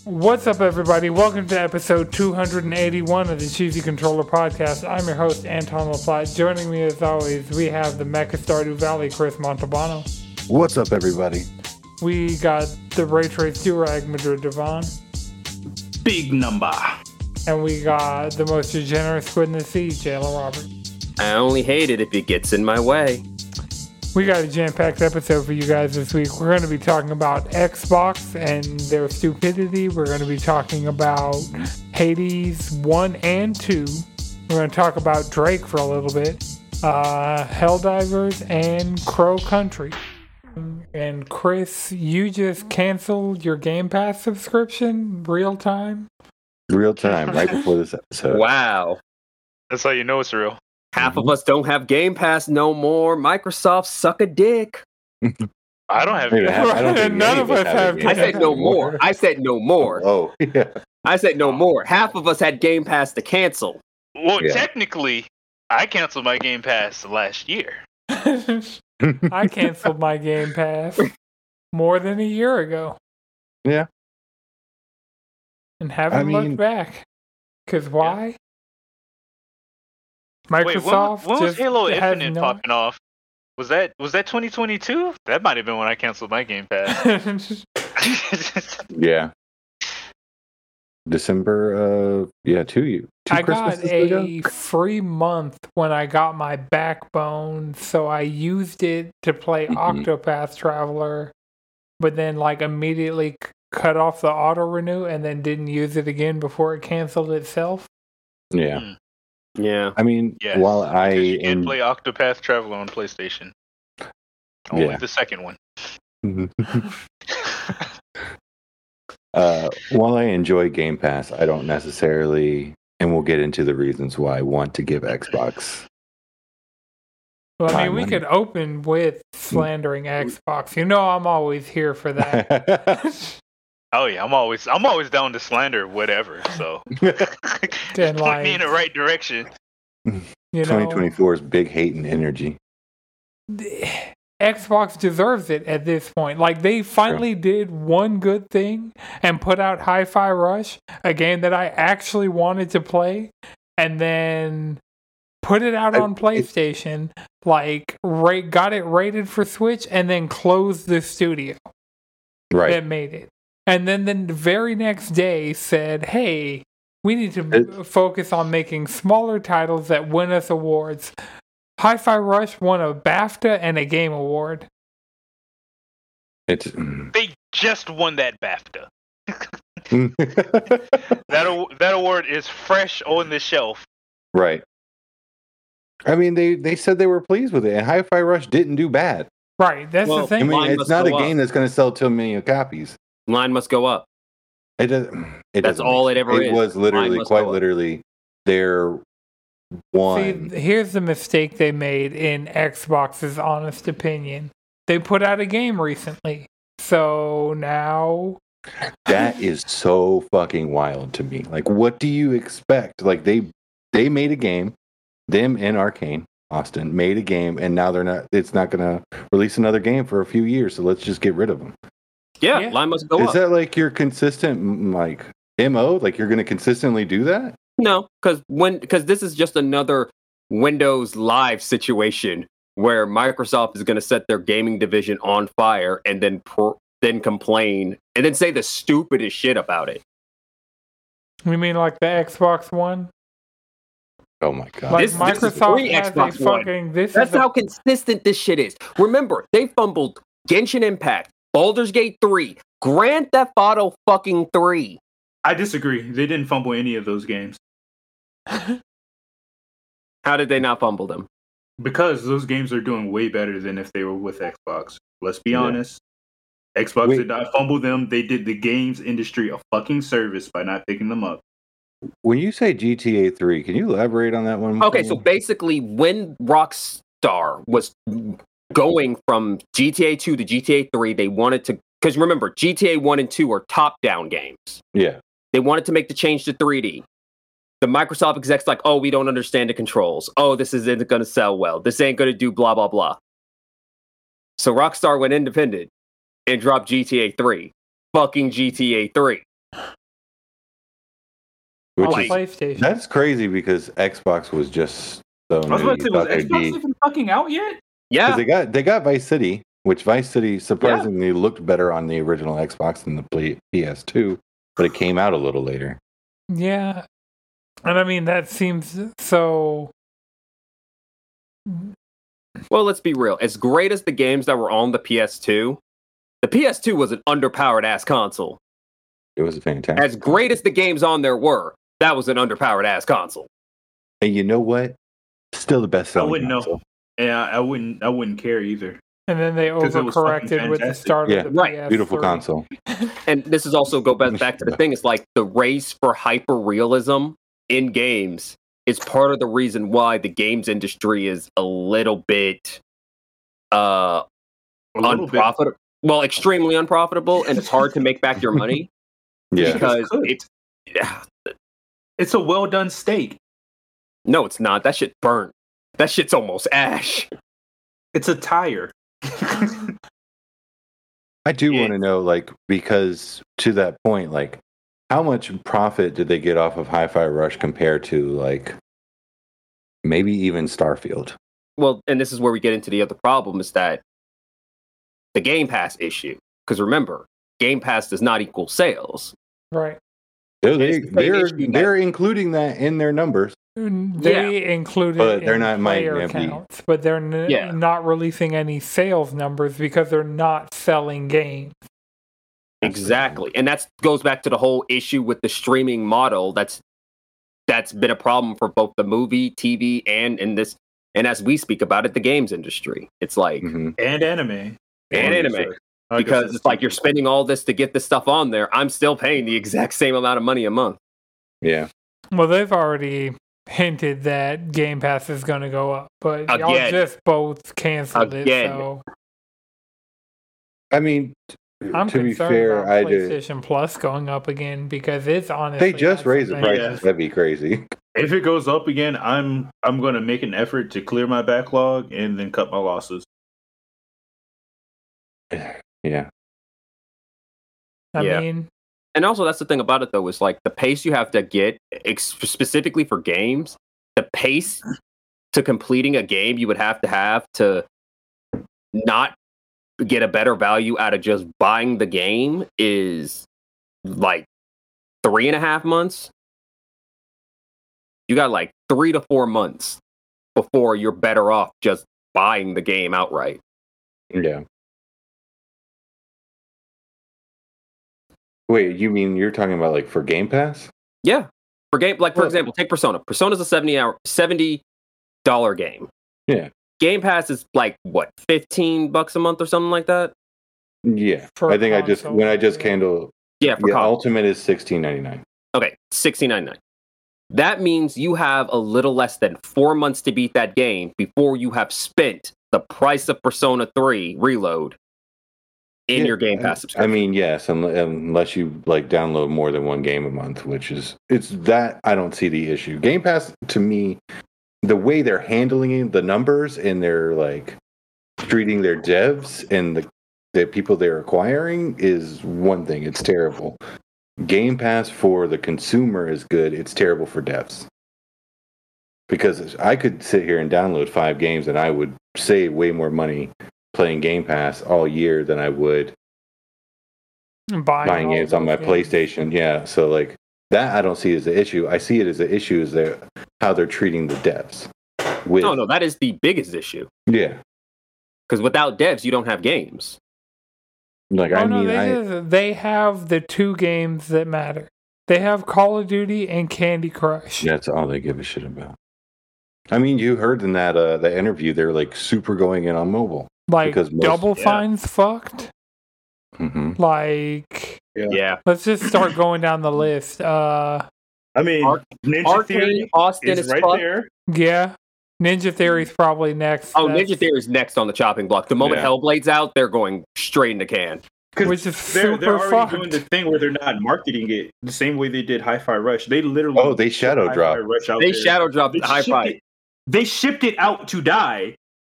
What's up, everybody? Welcome to episode 281 of the Cheesy Controller Podcast. I'm your host, Anton LaPlatte. Joining me, as always, we have the Mecha Stardew Valley, Chris Montalbano. What's up, everybody? We got the Ray Trace Durag, Madrid Devon. Big number. And we got the most degenerate squid in the sea, Jayla Robert. I only hate it if it gets in my way. We got a jam-packed episode for you guys this week. We're going to be talking about Xbox and their stupidity. We're going to be talking about Hades 1 and 2. We're going to talk about Drake for a little bit. Helldivers and Crow Country. And Chris, you just canceled your Game Pass subscription real time? Real time, right before this episode. Wow. That's how you know it's real. Half of us don't have Game Pass no more. Microsoft suck a dick. I don't have I don't think None of us have Game I Pass. said no more. I said no more. Oh, yeah. I said no more. Half of us had Game Pass to cancel. Well, Yeah. technically, I canceled my Game Pass last year. I canceled my Game Pass more than a year ago. Yeah. And haven't looked back. Because why? Microsoft Wait, when was just Halo has Infinite no... popping off? Was that 2022? That might have been when I canceled my Game Pass. Yeah. December, 2 I got Christmases ago? a free month when I got my Backbone, so I used it to play Octopath Traveler, but then immediately cut off the auto renew and then didn't use it again before it canceled itself. Yeah. Yeah. I mean, Yeah. while I You can play Octopath Traveler on PlayStation. Only Yeah. the second one. while I enjoy Game Pass, I don't necessarily, and we'll get into the reasons why I want to give Xbox. Well, I mean, Time we on could open with slandering Xbox. You know, I'm always here for that. Oh yeah, I'm always down to slander whatever. So Then, point me in the right direction. You know, 2024 is big hate and energy. Xbox deserves it at this point. They finally did one good thing and put out Hi-Fi Rush, a game that I actually wanted to play, and then put it out on PlayStation, got it rated for Switch, and then closed the studio Right. that made it. And then the very next day said, hey, we need to focus on making smaller titles that win us awards. Hi-Fi Rush won a BAFTA and a Game Award. It's They just won that BAFTA. That award is fresh on the shelf. right. I mean, they said they were pleased with it, and Hi-Fi Rush didn't do bad. Right, that's the Well, thing. I mean, Mine it's must not a go up. game that's going to sell too many copies. Line must go up. It doesn't. That's all it ever is. It was Mine literally, must quite go up. literally, their one. See, here's the mistake they made in Xbox's honest opinion. They put out a game recently. So now... That is so fucking wild to me. What do you expect? They made a game. Them and Arcane, Austin, made a game, and now it's not going to release another game for a few years, so let's just get rid of them. Yeah, Yeah. line must go Is up. that your consistent, MO? You're going to consistently do that? No, because this is just another Windows Live situation where Microsoft is going to set their gaming division on fire and then complain and then say the stupidest shit about it. You mean the Xbox One? Oh my God. Like This is Microsoft free has Xbox a One. fucking... This That's is a- how consistent this shit is. Remember, they fumbled Genshin Impact, Baldur's Gate 3, Grand Theft Auto fucking 3. I disagree. They didn't fumble any of those games How did they not fumble them? because those games are doing way better than if they were with Xbox. Let's be Yeah. honest. Xbox Wait. did not fumble them. They did the games industry a fucking service by not picking them up. When you say GTA 3, can you elaborate on that one? Okay, so basically, when Rockstar was going from GTA 2 to GTA 3, they wanted to, because remember, GTA 1 and 2 are top-down games. Yeah. They wanted to make the change to 3D. The Microsoft execs oh, we don't understand the controls. Oh, this isn't going to sell well. This ain't going to do blah, blah, blah. So Rockstar went independent and dropped GTA 3. Fucking GTA 3. Which on is PlayStation. that's crazy because Xbox was just so I was about to say, new. was Xbox even fucking out yet? Yeah. Because they got Vice City, which Vice City surprisingly looked better on the original Xbox than the PS2, but it came out a little later. Yeah. And I mean, that seems so. Well, let's be real. As great as the games that were on the PS2 was an underpowered ass console. It was a fantastic. As great as the games on there were, that was an underpowered ass console. And you know what? Still the best I selling wouldn't console. know. Yeah, I wouldn't care either. And then they 'Cause it was fucking overcorrected with the fantastic. start Yeah. of the Right. PS3. Beautiful console. And this is also go back to the thing. It's like the race for hyper realism in games is part of the reason why the games industry is a little bit unprofitable. Well, extremely unprofitable, and it's hard to make back your money Yeah. because It's it's a well done steak. no, it's not. That shit burnt. That shit's almost ash. It's a tire. I do Yeah. want to know, like, because to that point, like, how much profit did they get off of Hi-Fi Rush compared to, like, maybe even Starfield? Well, and this is where we get into the other problem is that the Game Pass issue. Because remember, Game Pass does not equal sales. Right. They're including that in their numbers. They included But they're in not might player not be. counts, but they're Yeah. not releasing any sales numbers because they're not selling games. Exactly. And that goes back to the whole issue with the streaming model that's been a problem for both the movie, TV, and as we speak about it, the games industry. It's like Mhm. And anime. anime. Because it's like you're spending all this to get this stuff on there. I'm still paying the exact same amount of money a month. Yeah. Well, they've already hinted that Game Pass is going to go up, but y'all Again. just both canceled Again. it. So I mean, I'm to be concerned fair, about I did. PlayStation Plus going up again because it's honestly They just not raised the something- prices. That'd be crazy. If it goes up again, I'm gonna make an effort to clear my backlog and then cut my losses. Yeah. I Yeah. mean, And also, that's the thing about it, though, is like the pace you have to get, specifically for games, the pace to completing a game you would have to not get a better value out of just buying the game is like 3.5 months. You got like 3 to 4 months before you're better off just buying the game outright. Yeah. Wait, you mean you're talking about like for Game Pass? Yeah. For Well- example, take Persona. Persona's a $70 game. Yeah. Game Pass is like what, $15 a month or something like that? Yeah. For I think console, when I just yeah. candle Yeah, for yeah, console. Ultimate is $16.99. Okay, $16.99. That means you have a little less than 4 months to beat that game before you have spent the price of Persona 3 Reload in Yeah, your Game Pass subscription. I mean, yes, unless you like download more than one game a month, which is it's that I don't see the issue. Game Pass to me, the way they're handling it, the numbers and they're like treating their devs and the people they're acquiring is one thing. It's terrible. Game Pass for the consumer is good. It's terrible for devs. Because I could sit here and download 5 games and I would save way more money playing Game Pass all year than I would buying all games on my those games. PlayStation. Yeah, so like that I don't see as an issue. I see it as an issue is how they're treating the devs. No, that is the biggest issue. Yeah, Because without devs, you don't have games. like Oh I no, mean, they have the 2 games that matter. They have Call of Duty and Candy Crush. that's all they give a shit about. I mean, you heard in that interview they're like super going in on mobile. Like because most- Double yeah. Fine's fucked. Mm-hmm. Like Yeah. let's just start going down the list. I mean, Ninja Arcane Theory Austin is is right fucked. there. Yeah. Ninja Theory's probably next. Oh, That's- Ninja Theory is next on the chopping block. The moment Yeah. Hellblade's out, they're going straight in the can. Which is they're super already fucked. doing the thing where they're not marketing it the same way they did Hi-Fi Rush. They literally Oh, they shadow put dropped. Hi-Fi Rush out They there. shadow dropped They the high shipped five. it- They shipped it out to die,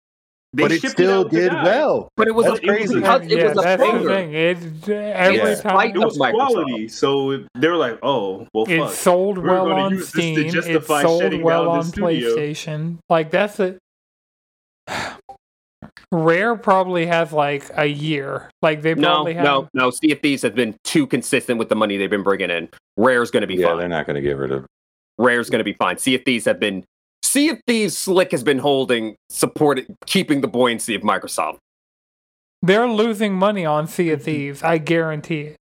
They but it shipped still out to did die. well. But it was That's a crazy. because it was a that's the finger. thing. Every Yeah. time It was Microsoft. quality, so they were like, "Oh, well, it fuck." sold We're well gonna on use this to Steam, it justify sold shutting well down the on studio. PlayStation. Like that's it. Rare probably has like a year. Like they probably have. No. Sea of Thieves has been too consistent with the money they've been bringing in. Rare's going to be Yeah, fine. they're not going to get rid of. Rare's going to be fine. Sea of Thieves Slick has been keeping the buoyancy of Microsoft. They're losing money on Sea of Thieves. I guarantee it.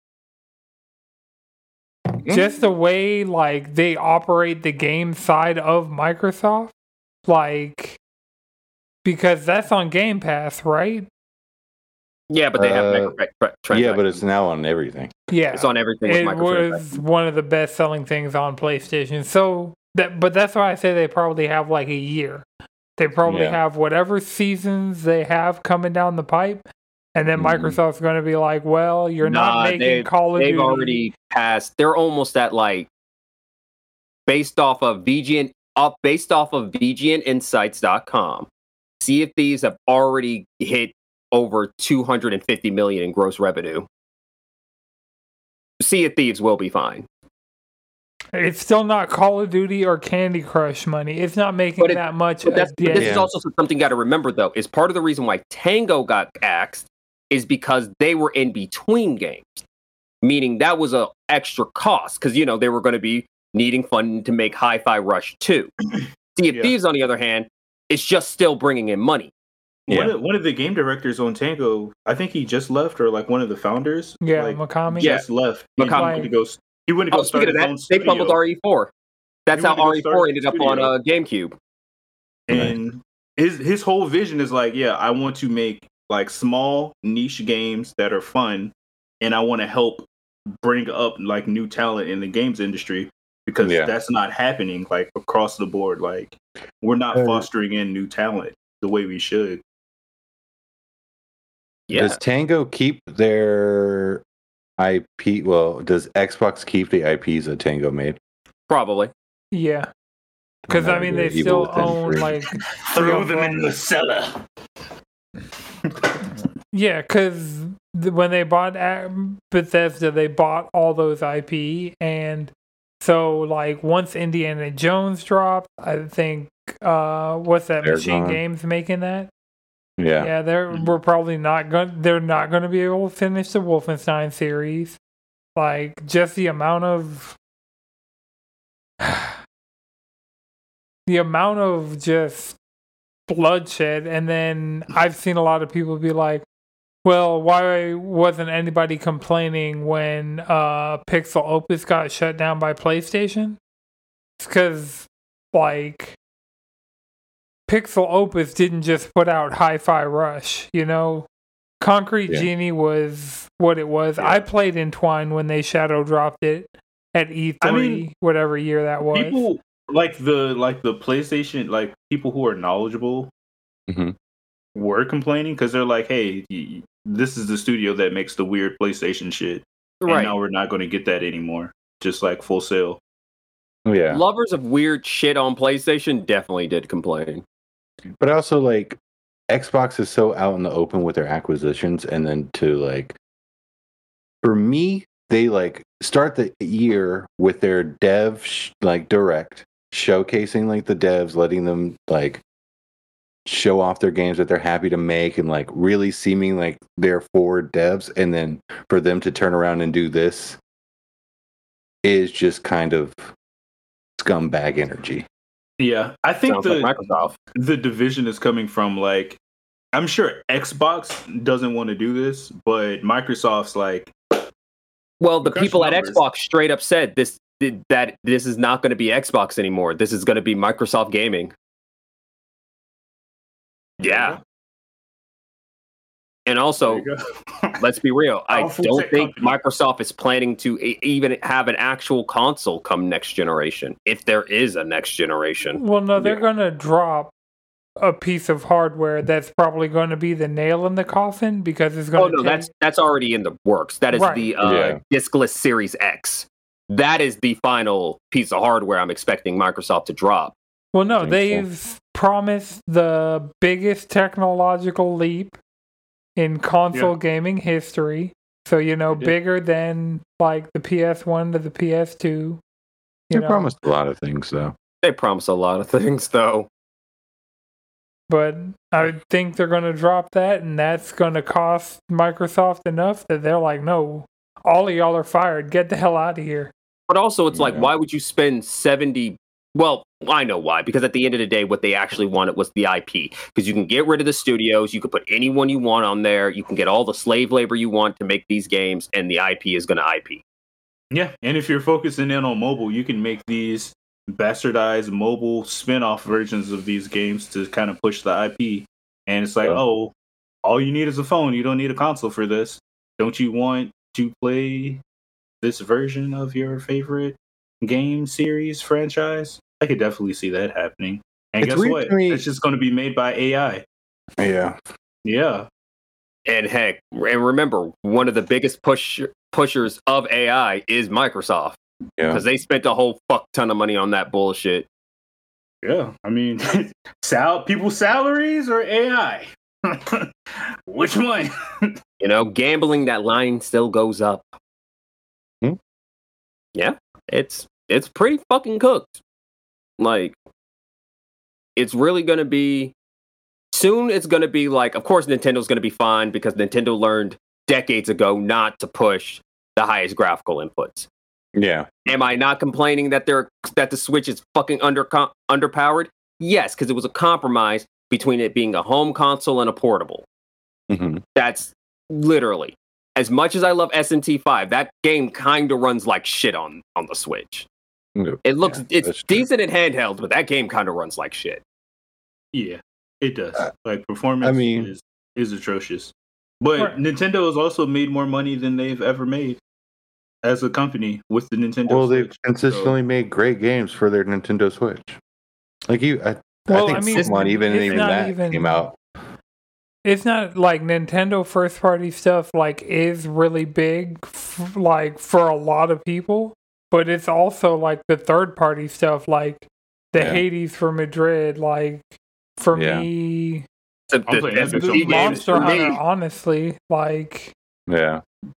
Just the way like they operate the game side of Microsoft, like because that's on Game Pass, right? Yeah, but they have Yeah, but it's now on everything. Yeah, it's on everything. With it was one of the best-selling things on PlayStation. So but that's why I say they probably have like a year. They probably have whatever seasons they have coming down the pipe, and then Microsoft's going to be like, "Well, you're not making Call of Duty." They've already passed. They're almost at like based off of VGNinsights.com. Sea of Thieves have already hit over 250 million in gross revenue. Sea of Thieves will be fine. It's still not Call of Duty or Candy Crush money. It's not making that much. But this is also something you got to remember, though, is part of the reason why Tango got axed is because they were in between games, meaning that was an extra cost because, you know, they were going to be needing funding to make Hi-Fi Rush 2. Sea of Thieves, on the other hand, it's just still bringing in money. Yeah. One of the game directors on Tango, I think he just left, or like one of the founders. Yeah, like, Mikami. Just left. He went to go start his own studio. They fumbled RE4. That's how RE4 ended up on GameCube. And his whole vision is like, I want to make like small niche games that are fun, and I want to help bring up like new talent in the games industry because that's not happening like across the board. Like we're not fostering in new talent the way we should. Yeah. Does Tango keep their IP? Well, does Xbox keep the IPs that Tango made? Probably. Yeah. Because, I mean, they still own, like... Throw them in the cellar. Yeah, because when they bought Bethesda, they bought all those IP. And so, like, once Indiana Jones dropped, I think, what's that, Machine Games making that? Yeah, they're probably not going. They're not going to be able to finish the Wolfenstein series. Like just the amount of just bloodshed, and then I've seen a lot of people be like, "Well, why wasn't anybody complaining when Pixel Opus got shut down by PlayStation?" It's because like. Pixel Opus didn't just put out Hi-Fi Rush, you know? Concrete Genie was what it was. I played Entwine when they shadow dropped it at E3, whatever year that was. People like the PlayStation, like people who are knowledgeable were complaining because they're like, hey, this is the studio that makes the weird PlayStation shit. Right. And now we're not going to get that anymore. Just like Full Sail. Yeah. Lovers of weird shit on PlayStation definitely did complain. But also, like, Xbox is so out in the open with their acquisitions, and then to, like, for me, they, like, start the year with their dev, direct, showcasing, like, the devs, letting them, like, show off their games that they're happy to make, and, like, really seeming like they're forward devs, and then for them to turn around and do this is just kind of scumbag energy. Yeah, I think like Microsoft. The division is coming from like, I'm sure Xbox doesn't want to do this, but Microsoft's like, well, the people at Xbox straight up said that this is not going to be Xbox anymore. This is going to be Microsoft Gaming. Yeah. And also, let's be real. I don't think Microsoft is planning to even have an actual console come next generation, if there is a next generation. Well, no, they're going to drop a piece of hardware that's probably going to be the nail in the coffin because it's going to. Oh no, that's already in the works. That is the diskless Series X. That is the final piece of hardware I'm expecting Microsoft to drop. Well, no, think so. they've promised the biggest technological leap in console gaming history. So, They did. bigger than like the PS1 to the PS2. They promised a lot of things, though. They promise a lot of things, though. But I think they're going to drop that, and that's going to cost Microsoft enough that they're like, no, all of y'all are fired. Get the hell out of here. But also, it's like, Yeah. why would you spend 70? Well, I know why. Because at the end of the day, what they actually wanted was the IP. Because you can get rid of the studios, you can put anyone you want on there, you can get all the slave labor you want to make these games, and the IP is going to IP. Yeah, and if you're focusing in on mobile, you can make these bastardized mobile spin-off versions of these games to kind of push the IP. And it's like, Yeah. oh, all you need is a phone. You don't need a console for this. Don't you want to play this version of your favorite game series franchise? I could definitely see that happening. And It's guess weird what? to me- It's just going to be made by AI. Yeah. Yeah. And heck, and remember, one of the biggest pushers of AI is Microsoft. Yeah. Because they spent a whole fuck ton of money on that bullshit. Yeah. I mean, people's salaries or AI? Which one? Gambling, that line still goes up. Hmm? Yeah, it's pretty fucking cooked. Like, it's really gonna be soon. It's gonna be like, of course, Nintendo's gonna be fine because Nintendo learned decades ago not to push the highest graphical inputs. Yeah. Am I not complaining that the Switch is fucking underpowered? Yes, because it was a compromise between it being a home console and a portable. Mm-hmm. That's literally, as much as I love SMT5, that game kind of runs like shit on the Switch. It looks it's that's true. decent in handheld, but that game kind of runs like shit. Yeah, it does. Like performance I mean- is atrocious. But Right. Nintendo has also made more money than they've ever made as a company with the Nintendo Well, they've Switch. consistently made great games for their Nintendo Switch. Like I think Pokemon, even not that even- came out. It's not like Nintendo first party stuff like is really big like for a lot of people, but it's also like the third party stuff like the Yeah. Hades for Madrid, like for Yeah. me The playing Epic SMT Games games Monster for me. Hunter, honestly, like Yeah.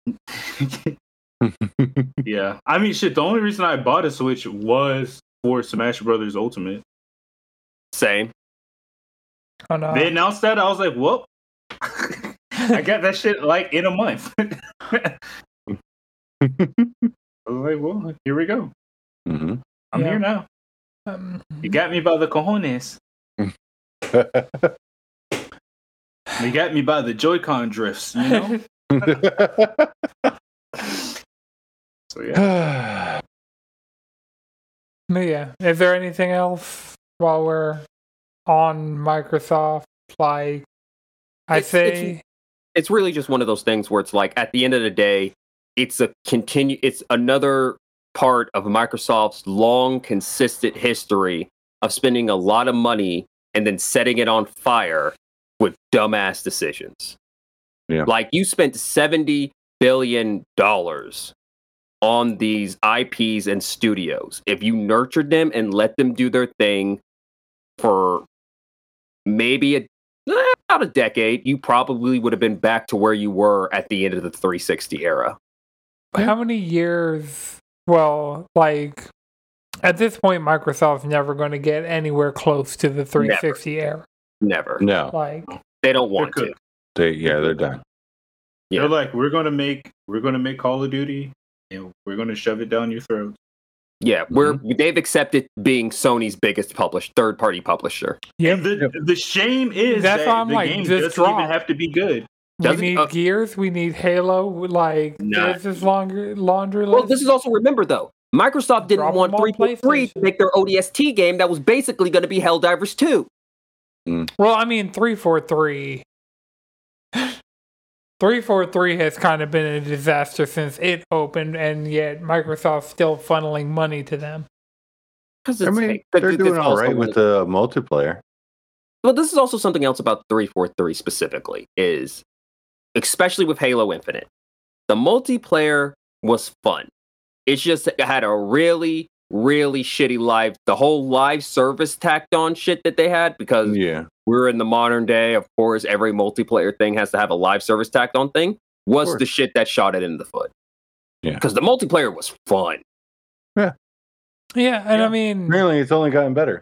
Yeah, I mean, shit. The only reason I bought a Switch was for Smash Brothers Ultimate. Same. on They announced that, I was like, "Whoop!" I got that shit like in a month. I was like, "Well, here we go. Mhm. I'm Yeah. here now. You got me by the cojones. You got me by the Joy-Con drifts. You know." So yeah. But yeah, is there anything else while we're on Microsoft? Like, I It's- say, It's really just one of those things where it's like, at the end of the day, it's another part of Microsoft's long, consistent history of spending a lot of money and then setting it on fire with dumbass decisions. Yeah. Like, you spent $70 billion on these IPs and studios. If you nurtured them and let them do their thing for maybe about a decade, you probably would have been back to where you were at the end of the 360 era. how many years? Well, like, at this point, Microsoft's never going to get anywhere close to the 360 era. Never. No. Like, They don't want They're to. They're done. Yeah. They're like, we're gonna make Call of Duty, and we're gonna shove it down your throat. Yeah, they've accepted being Sony's biggest third-party publisher. yeah, And the shame is That's that why I'm the like, game just doesn't drop. even have to be good. we Doesn't- need Gears, we need Halo. Like, Nah. there's this laundry list. Well, this is also, remember though, Microsoft didn't Drop want them on 343 to PlayStation. make their ODST game that was basically going to be Helldivers 2. Well, I mean, 343. 343 has kind of been a disaster since it opened, and yet Microsoft's still funneling money to them. Because I mean, they're doing all right with the multiplayer. Well, this is also something else about 343 specifically, is especially with Halo Infinite, the multiplayer was fun. It's just it had a really really shitty the whole live service tacked on shit that they had, because we're in the modern day, of course, every multiplayer thing has to have a live service tacked on thing, was the shit that shot it in the foot. Yeah. Because the multiplayer was fun. Yeah. Yeah, and I mean... Really, it's only gotten better.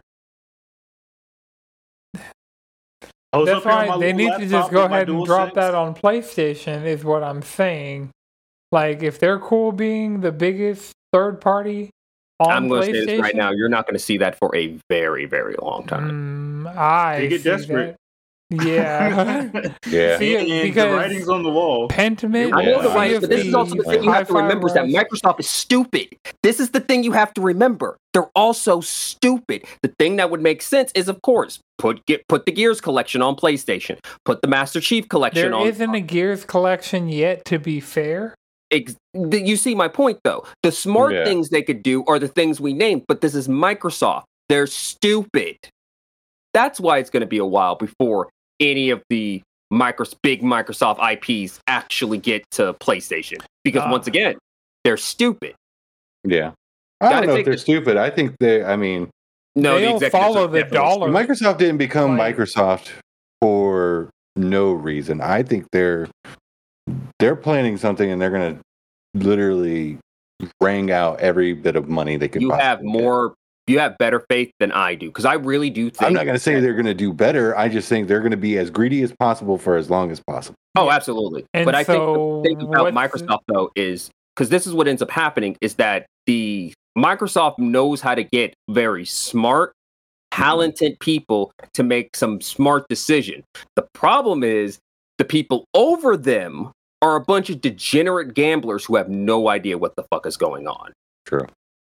That's why they need to just go ahead and drop that on PlayStation, is what I'm saying. Like, if they're cool being the biggest third party on I'm going to PlayStation... say this right now, you're not going to see that for a very, very long time. They get desperate. That. Yeah. Yeah. Because the writing's on the wall. Pentiment. I know the writing, but this is also the thing you have to remember, is that Microsoft is stupid. This is the thing you have to remember. They're also stupid. The thing that would make sense is, of course, put the Gears collection on PlayStation. Put the Master Chief collection on... There isn't a Gears collection yet, to be fair. You see my point, though. The smart things they could do are the things we named, but this is Microsoft. They're stupid. That's why it's going to be a while before any of the big Microsoft IPs actually get to PlayStation. Because once again, they're stupid. Yeah. I don't know if they're stupid. I think they'll follow the dollar. Microsoft didn't become Microsoft for no reason. I think they're planning something, and they're going to literally wring out every bit of money they can. You have better faith than I do, because I really do think... I'm not going to say they're going to do better. I just think they're going to be as greedy as possible for as long as possible. Oh, absolutely. But I think the thing about Microsoft, though, is... Because this is what ends up happening, is that the Microsoft knows how to get very smart, talented people to make some smart decision. The problem is the people over them are a bunch of degenerate gamblers who have no idea what the fuck is going on. True.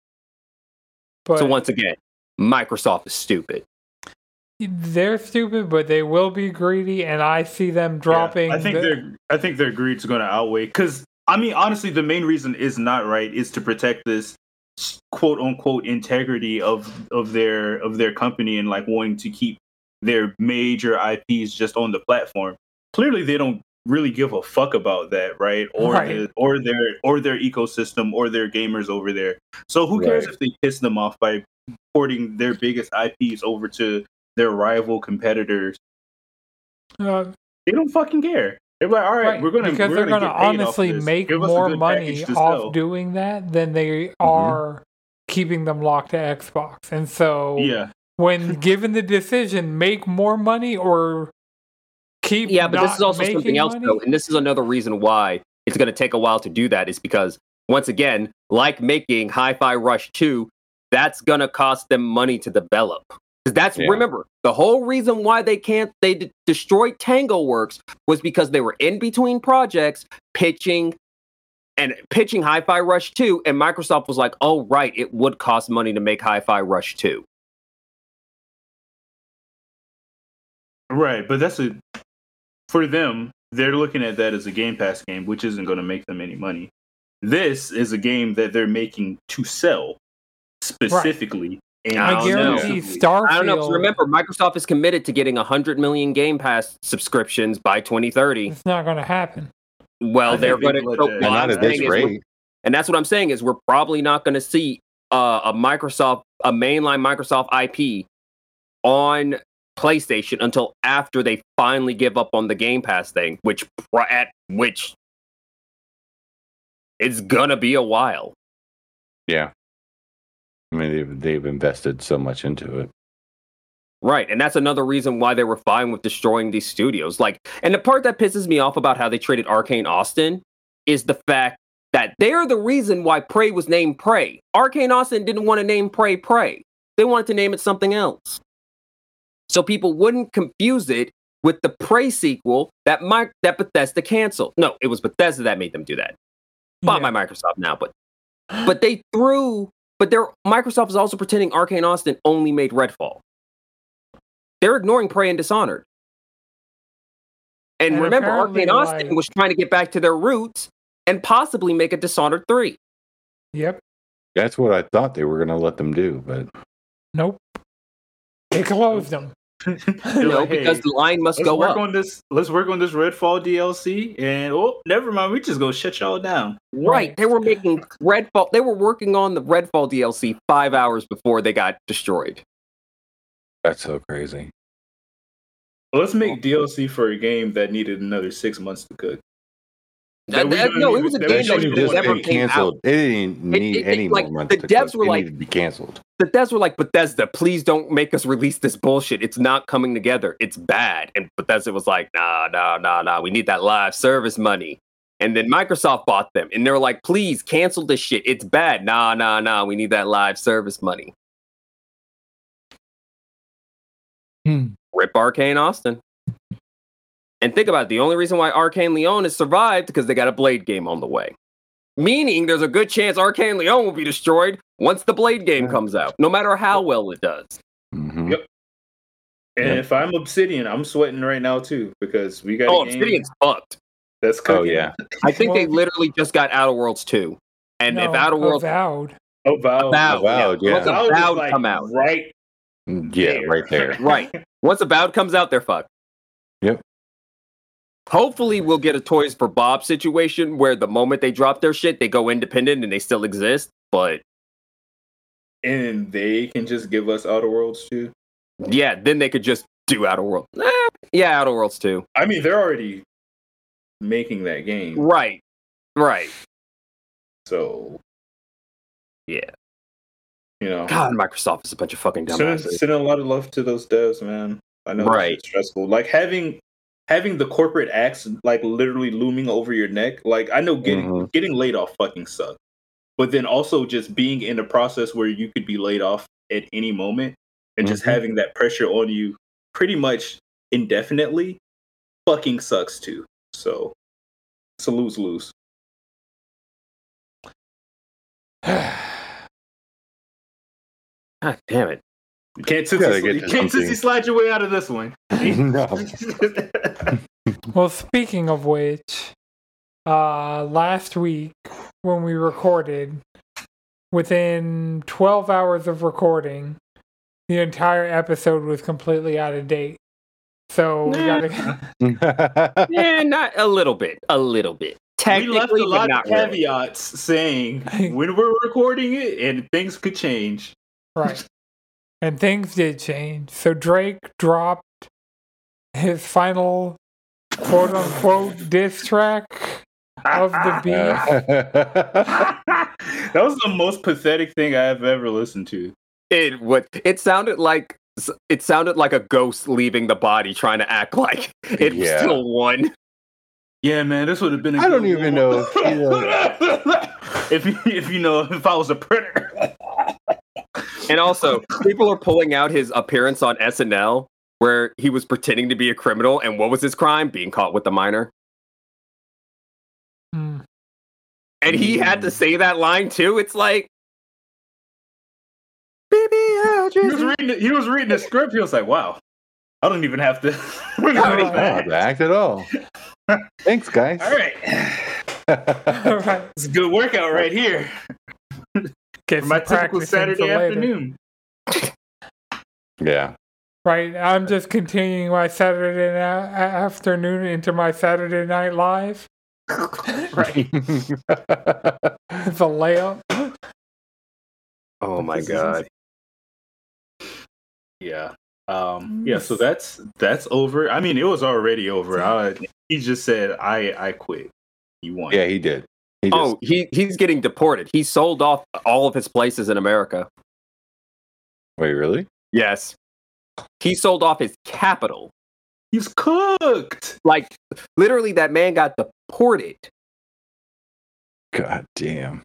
But so once again, Microsoft is stupid. They're stupid, but they will be greedy, and I see them dropping. I think their greed's going to outweigh, because I mean, honestly, the main reason is not right is to protect this quote unquote integrity of their company, and like wanting to keep their major IPs just on the platform. Clearly, they don't really give a fuck about that, right? Or their ecosystem or their gamers over there. So who cares if they piss them off by porting their biggest IPs over to their rival competitors? They don't fucking care. They're like, all right, because they're gonna honestly make more money off doing that than they are keeping them locked to Xbox. And so when given the decision, make more money or keep but this is also something else, though, and this is another reason why it's going to take a while to do that, is because, once again, like making Hi-Fi Rush 2, that's going to cost them money to develop. Because remember, the whole reason why they destroyed TangleWorks was because they were in between projects pitching Hi-Fi Rush 2, and Microsoft was like, oh, right, it would cost money to make Hi-Fi Rush 2. Right, but for them, they're looking at that as a Game Pass game, which isn't going to make them any money. This is a game that they're making to sell specifically. And I guarantee Starfield... I don't know, because remember, Microsoft is committed to getting 100 million Game Pass subscriptions by 2030. It's not going to happen. Well, they're going to... Not at this rate. And that's what I'm saying, is we're probably not going to see a mainline Microsoft IP on PlayStation until after they finally give up on the Game Pass thing, which it's gonna be a while. Yeah, I mean they've invested so much into it, right? And that's another reason why they were fine with destroying these studios. Like, and the part that pisses me off about how they treated Arcane Austin is the fact that they're the reason why Prey was named Prey. Arcane Austin didn't want to name Prey Prey; they wanted to name it something else. So people wouldn't confuse it with the Prey sequel that Bethesda canceled. No, it was Bethesda that made them do that. Bought by Microsoft now, but Microsoft is also pretending Arcane Austin only made Redfall. They're ignoring Prey and Dishonored. And remember, Arcane Austin was trying to get back to their roots and possibly make a Dishonored 3. Yep. That's what I thought they were going to let them do, but... Nope. They closed them. They're because the line must let's go work up. on this. Let's work on this Redfall DLC, and never mind. We just go shut y'all down. Right. They were making Redfall. They were working on the Redfall DLC 5 hours before they got destroyed. That's so crazy. Let's make DLC for a game that needed another 6 months to cook. It was a that game we that don't It even was just want never been came out. canceled. It didn't need any like, more months. the devs were it like- needed to be canceled. The devs were like, Bethesda, please don't make us release this bullshit. It's not coming together. It's bad. And Bethesda was like, nah. We need that live service money. And then Microsoft bought them. And they were like, please cancel this shit. It's bad. Nah. We need that live service money. Rip Arcane Austin. And think about it. The only reason why Arcane Leon has survived because they got a Blade game on the way. Meaning there's a good chance Arcane Leon will be destroyed once the Blade game comes out, no matter how well it does. Mm-hmm. Yep. And if I'm Obsidian, I'm sweating right now too because we got a game Obsidian's fucked. that's cooking. Oh yeah. I think they Well, literally just got Outer Worlds 2. And if Outer Worlds Avowed. Oh, Valve. Avowed, yeah. Once Valve is, Avowed like, come out. right Yeah, there. right there. Right. Once Avowed comes out, they're fucked. Yep. Hopefully we'll get a Toys for Bob situation where the moment they drop their shit, they go independent and they still exist. But And they can just give us Outer Worlds too. yeah, then they could just do Outer Worlds. Yeah, Outer Worlds 2. I mean, they're already making that game. Right. So, Yeah. you know, God, Microsoft is a bunch of fucking dumbasses. sending a lot of love to those devs, man. I know Right. it's stressful. Like having the corporate axe like literally looming over your neck. Like I know getting laid off fucking sucks, but then also just being in a process where you could be laid off at any moment and just having that pressure on you pretty much indefinitely fucking sucks too. So it's a lose-lose. God damn it. You can't gotta get to something. sissy slide your way out of this one. No. Well, speaking of which, last week when we recorded, within 12 hours of recording, the entire episode was completely out of date. So we gotta. Yeah, not a little bit. A little bit. We left Technically, a but lot of not really. caveats saying when we're recording it and things could change. Right. And things did change. So Drake dropped his final quote unquote diss track of the beat. That was the most pathetic thing I have ever listened to. It sounded like a ghost leaving the body, trying to act like it Yeah. still won. Yeah, man, this would have been. I don't even know if you know if I was a predator. And also, people are pulling out his appearance on SNL where he was pretending to be a criminal, and what was his crime? Being caught with a minor. Hmm. And he had to say that line too. It's like, baby, He was reading the script. He was like, "Wow, I don't even have to." I don't have to act at all. Thanks, guys. All right, All right. it's a good workout right here. Get For my some typical practice in Saturday for later. afternoon. Yeah. Right. I'm just continuing my Saturday afternoon into my Saturday Night Live. Right. It's a layup. oh my god. Yeah. Yeah. So that's over. I mean, it was already over. He just said, "I quit." You won. Yeah, he did. He just, Oh, he's getting deported. He sold off all of his places in America. wait, really? Yes. He sold off his capital. He's cooked. Like, literally, that man got deported. God damn.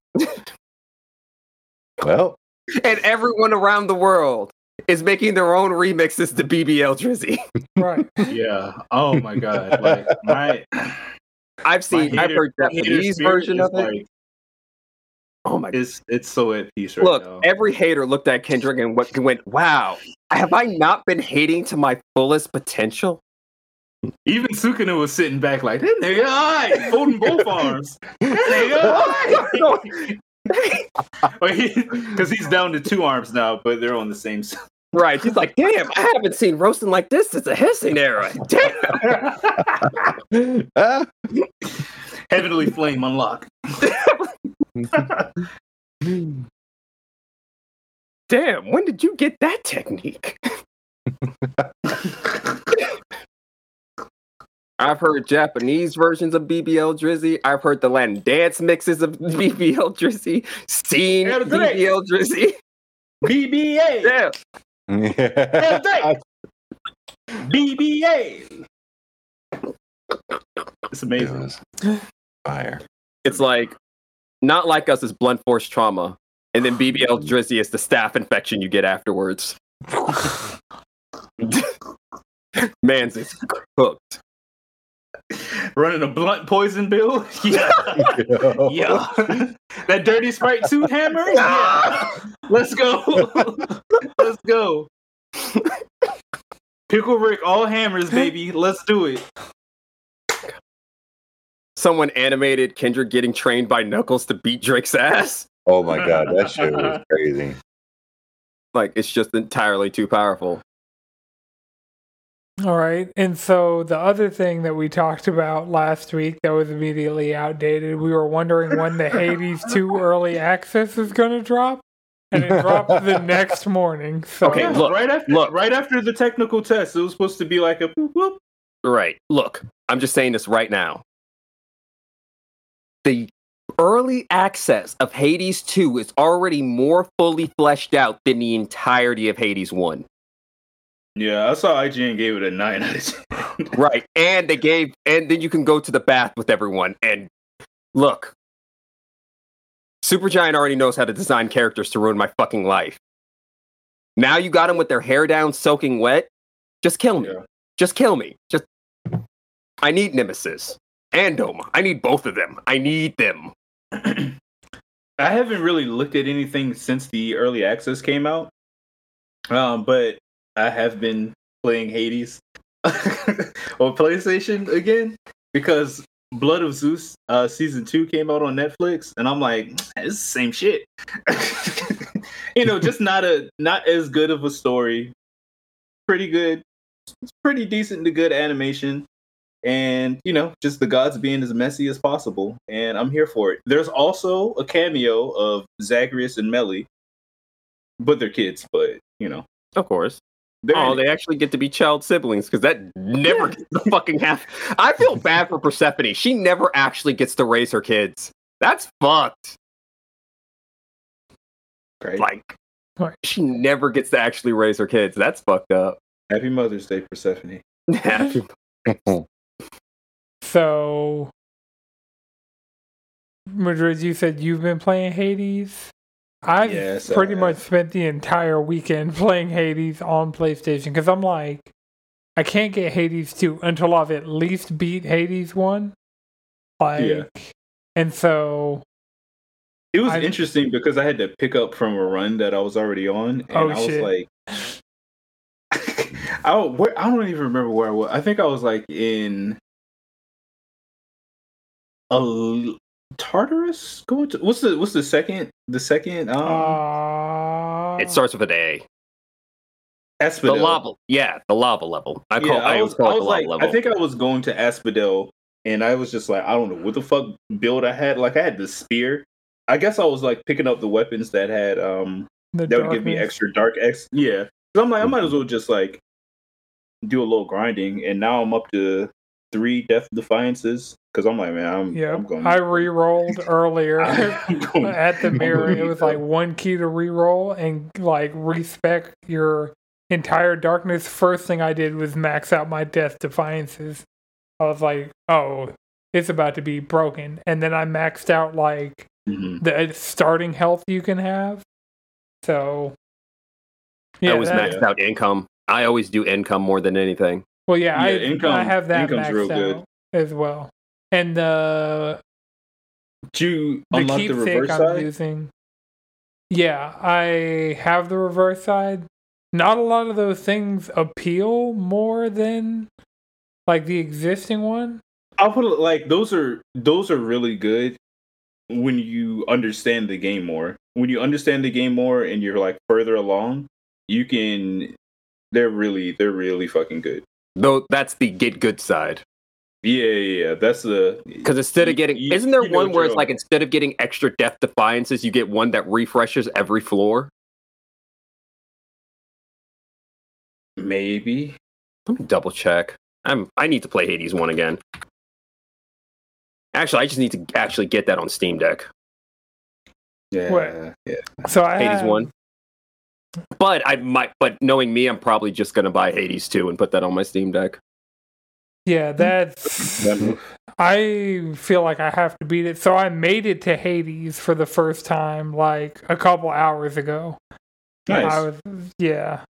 Well, And everyone around the world is making their own remixes to BBL Drizzy. Right. Yeah. Oh my god. Like I've heard Japanese version of it. Like, Oh my god. it's so at peace right Look, now. every hater looked at Kendrick and went, wow, have I not been hating to my fullest potential? Even Sukuna was sitting back like, that nigga, all right, holding both arms. That nigga, all right. Because he's down to 2 arms now, but they're on the same side. Right. She's like, damn, I haven't seen roasting like this since the hissing era. Damn. Ah. Heavenly flame unlock. Damn, when did you get that technique? I've heard Japanese versions of BBL Drizzy. I've heard the Latin dance mixes of BBL Drizzy. Seen BBL Drizzy. BBA. Damn. BBA. It's It amazing. was fire. It's like, Not Like Us is blunt force trauma, and then BBL Drizzy is the staph infection you get afterwards. Man's is cooked. Running a blunt poison bill? Yeah. Yeah. That dirty Sprite 2 hammer? Yeah. Let's go. Let's go. Pickle Rick, all hammers, baby. Let's do it. Someone animated Kendrick getting trained by Knuckles to beat Drake's ass. Oh my god, that shit was crazy. Like, it's just entirely too powerful. All right. And so the other thing that we talked about last week that was immediately outdated, we were wondering when the Hades 2 early access is going to drop. And it dropped the next morning. So. Okay, Yeah, look, right after the technical test, it was supposed to be like a whoop whoop. Right. Look, I'm just saying this right now. The early access of Hades 2 is already more fully fleshed out than the entirety of Hades 1. Yeah, I saw IGN gave it a 9 out of 10. Right. And then you can go to the bath with everyone. And look, Supergiant already knows how to design characters to ruin my fucking life. Now you got them with their hair down, soaking wet. Just kill me. Yeah. Just kill me. I need Nemesis and Doma. I need both of them. I need them. I haven't really looked at anything since the early access came out. But I have been playing Hades on PlayStation again because Blood of Zeus season 2 came out on Netflix, and I'm like, it's the same shit. Just not as good of a story. Pretty good. It's pretty decent to good animation. And, just the gods being as messy as possible. And I'm here for it. There's also a cameo of Zagreus and Melly. But they're kids, but, Of course. they're in it. They actually get to be child siblings because that never gets to fucking happen. I feel bad for Persephone. She never actually gets to raise her kids. That's fucked. Great. Like, she never gets to actually raise her kids. That's fucked up. Happy Mother's Day, Persephone. So, Madrid, you said you've been playing Hades? I've Yes, I pretty have. much spent the entire weekend playing Hades on PlayStation because I'm like, I can't get Hades 2 until I've at least beat Hades 1. Yeah. And so... It was interesting because I had to pick up from a run that I was already on, and I was shit. like, I don't even remember where I was. I think I was like in Tartarus. What's the second? The second. It starts with an A. Asphodel. The lava. Yeah, the lava level. I was call it the lava like, level. I think I was going to Asphodel, and I was just like, I don't know what the fuck build I had. Like I had the spear. I guess I was like picking up the weapons that had that would give me extra dark X. Yeah, so I'm like, I might as well just like do a little grinding, and now I'm up to 3 Death Defiances because I'm like, man, I'm going. I re-rolled earlier I'm going- at the I'm mirror. going It was like 1 key to re-roll and like respec your entire darkness. First thing I did was max out my Death Defiances. I was like, oh, it's about to be broken, and then I maxed out like Mhm. the starting health you can have. So I was that- maxed out income. I always do income more than anything. Well, yeah, I income- have that income's maxed real good. out as well. And Did you the unlock the keepsake reverse I'm side? using. Yeah, I have the reverse side. Not a lot of those things appeal more than like the existing one. I'll put it like those are really good when you understand the game more. When you understand the game more and you're like further along, you can. They're really fucking good. Though that's the get good side. Yeah. That's the Because instead of getting, isn't there one where it's like instead of getting extra Death Defiances, you get one that refreshes every floor? Maybe. Let me double check. I need to play Hades 1 again. Actually, I just need to actually get that on Steam Deck. Yeah. So I Hades had, 1. But but knowing me, I'm probably just gonna buy Hades 2 and put that on my Steam Deck. Yeah, that's. I feel like I have to beat it. So I made it to Hades for the first time like a couple hours ago. Nice. Yeah.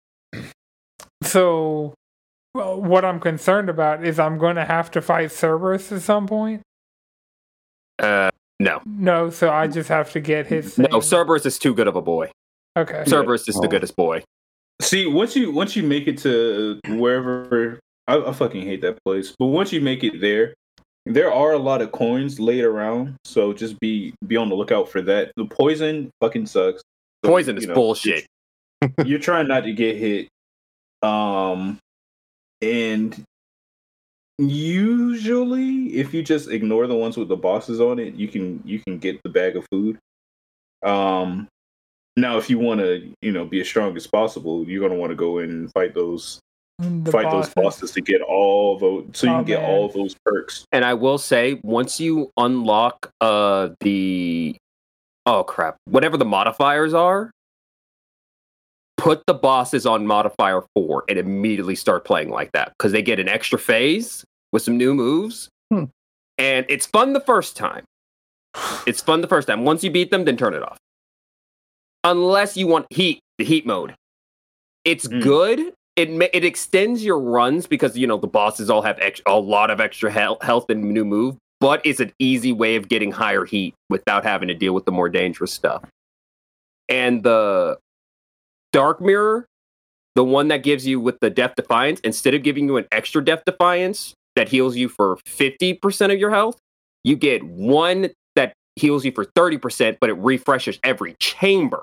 So what I'm concerned about is I'm going to have to fight Cerberus at some point. No. No, so I just have to get his thing. No, Cerberus is too good of a boy. Okay. Cerberus is the goodest boy. See, once you make it to wherever, I fucking hate that place. But once you make it there are a lot of coins laid around. So just be on the lookout for that. The poison fucking sucks. So, Poison is bullshit. You're trying not to get hit. And usually, if you just ignore the ones with the bosses on it, you can get the bag of food. Now, if you want to, be as strong as possible, you're gonna want to go in and fight those bosses to get all those, so you can get all those perks. And I will say, once you unlock whatever the modifiers are, put the bosses on modifier 4 and immediately start playing like that, because they get an extra phase with some new moves, and it's fun the first time. Once you beat them, then turn it off. Unless you want the heat mode. It's good. It extends your runs because the bosses all have a lot of extra health and new move, but it's an easy way of getting higher heat without having to deal with the more dangerous stuff. And the Dark Mirror, the one that gives you with the Death Defiance, instead of giving you an extra Death Defiance that heals you for 50% of your health, you get one that heals you for 30%, but it refreshes every chamber.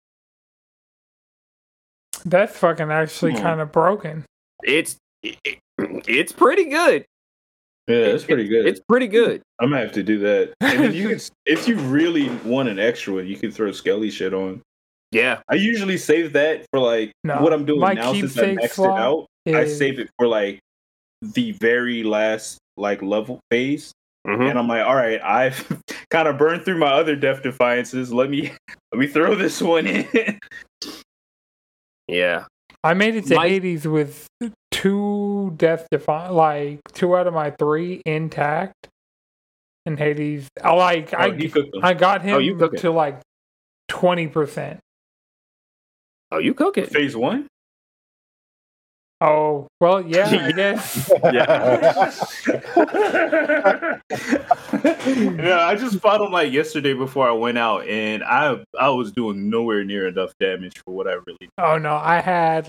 That's fucking actually kind of broken. It's pretty good. Yeah, it's pretty good. It's pretty good. I'm gonna have to do that. And then if you really want an extra one, you can throw Skelly shit on. Yeah. I usually save that for what I'm doing now since I maxed it out. I save it for the very last level phase. Mm-hmm. And I'm like, all right, I've kind of burned through my other Death Defiances. Let me throw this one in. Yeah. I made it to Hades with 2 Death Defiance, 2 out of my 3 intact. And Hades, I got him to 20%. Oh, you cook it. Phase 1? Oh, well, yeah, I guess. Yeah, I just fought him yesterday before I went out, and I was doing nowhere near enough damage for what I really did. Oh, no, I had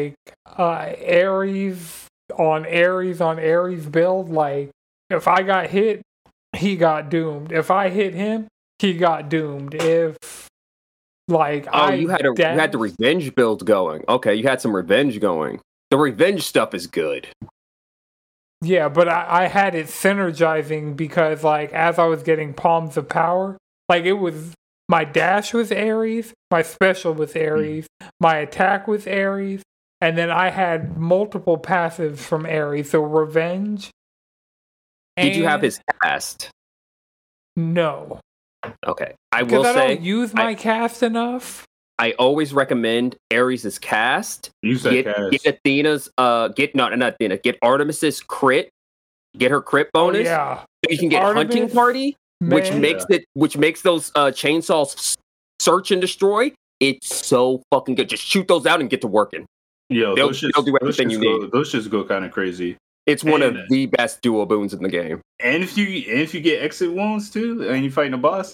Ares on Ares build. If I got hit, he got doomed. If I hit him, he got doomed. If you had the revenge build going. Okay, you had some revenge going. The revenge stuff is good. Yeah, but I had it synergizing because, as I was getting Palms of Power, it was, my dash was Ares, my special was Ares, my attack was Ares, and then I had multiple passives from Ares, so revenge. Did you have his cast? No. Okay. I will say, I don't use my cast enough. I always recommend Ares' cast. Use that cast. Get Athena's not Athena. Get Artemis's crit. Get her crit bonus. Oh, yeah. So you can get Artemis, Hunting Party, which makes those chainsaws search and destroy. It's so fucking good. Just shoot those out and get to working. Yo, they'll do everything you need. Those just go kind of crazy. It's one of the best duo boons in the game. And if you get exit wounds too, and you're fighting a boss.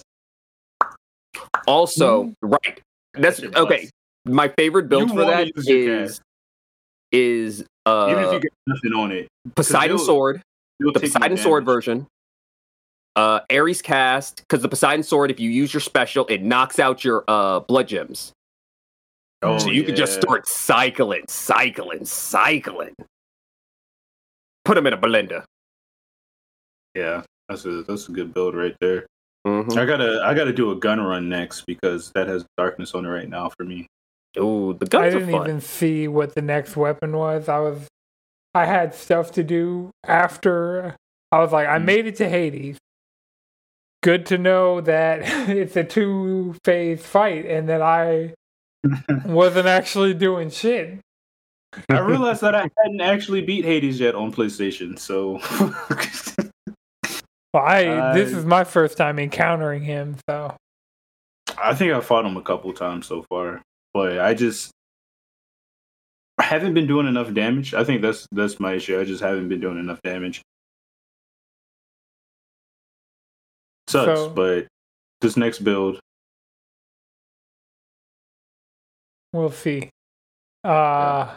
Also, right. That's okay. My favorite build for that is even if you get nothing on it. Poseidon Sword, the Poseidon Sword version. Ares cast, because the Poseidon Sword, if you use your special, it knocks out your blood gems. Oh, So you could just start cycling. Put them in a blender. Yeah, that's a good build right there. Mm-hmm. I gotta do a gun run next because that has darkness on it right now for me. Ooh, the guns I are didn't fun. even see what the next weapon was. I had stuff to do after. I was like, I made it to Hades. Good to know that it's a 2-phase fight and that I wasn't actually doing shit. I realized that I hadn't actually beat Hades yet on PlayStation, so Well, this is my first time encountering him, so I think I fought him a couple times so far, but I haven't been doing enough damage. I think that's my issue. I just haven't been doing enough damage. Sucks, but this next build, we'll see. The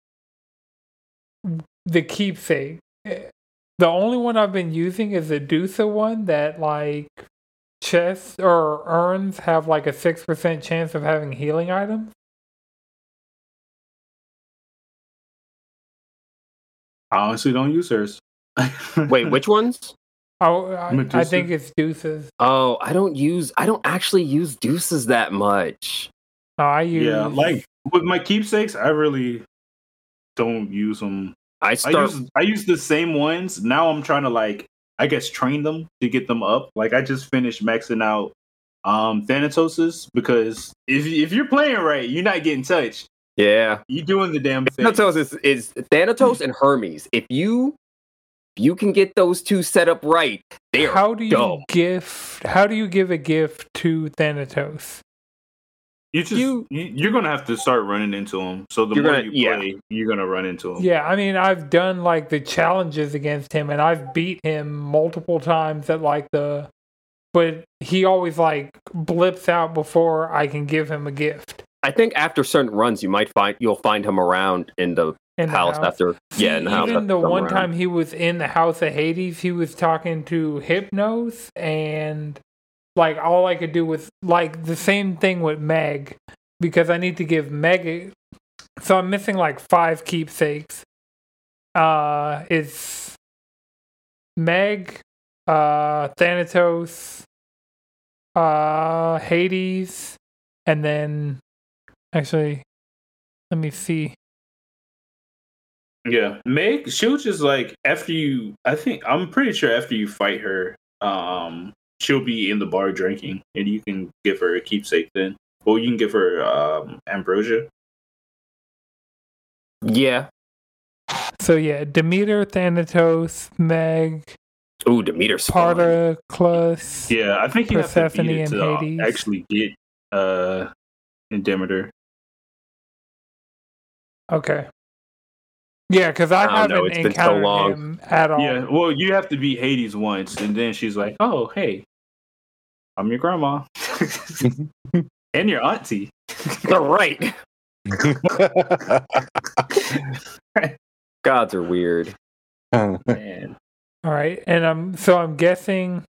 keepsake. The only one I've been using is the Dusa one that like chests or urns have like a 6% chance of having healing items. I honestly don't use hers. Wait, which ones? Oh, I think it's Deuces. Oh, I don't actually use deuces that much. No, I use. Yeah, like with my keepsakes, I really don't use them. I use the same ones. Now I'm trying to like, I guess, train them to get them up. Like I just finished maxing out Thanatos's because if you're playing right, you're not getting touched. Yeah, you doing the damn thing. Thanatos is Thanatos and Hermes. If you can get those two set up right, they are How do you dope. give a gift to Thanatos? You're gonna have to start running into them. So the more you play, you're gonna run into them. Yeah, I mean, I've done like the challenges against him, and I've beat him multiple times at like but he always like blips out before I can give him a gift. I think after certain runs, you'll find him around in the house after. Yeah, in the house. Even the one time he was in the house of Hades, he was talking to Hypnos and. Like, all I could do was, like, the same thing with Meg, because I need to give Meg... So I'm missing, like, 5 keepsakes. It's Meg, Thanatos, Hades, and then... Actually, let me see. Yeah, Meg, she'll just, like, I'm pretty sure after you fight her, she'll be in the bar drinking, and you can give her a keepsake then. Or you can give her ambrosia. Yeah. So yeah, Demeter, Thanatos, Meg. Ooh, Demeter's Spartacus. Yeah, I think you Persephone have to beat it to Hades. actually get Demeter. Okay. Yeah, because I haven't encountered him at all. Yeah, well, you have to beat Hades once, and then she's like, "Oh, hey, I'm your grandma and your auntie." All right. Gods are weird. Man. All right, and I'm guessing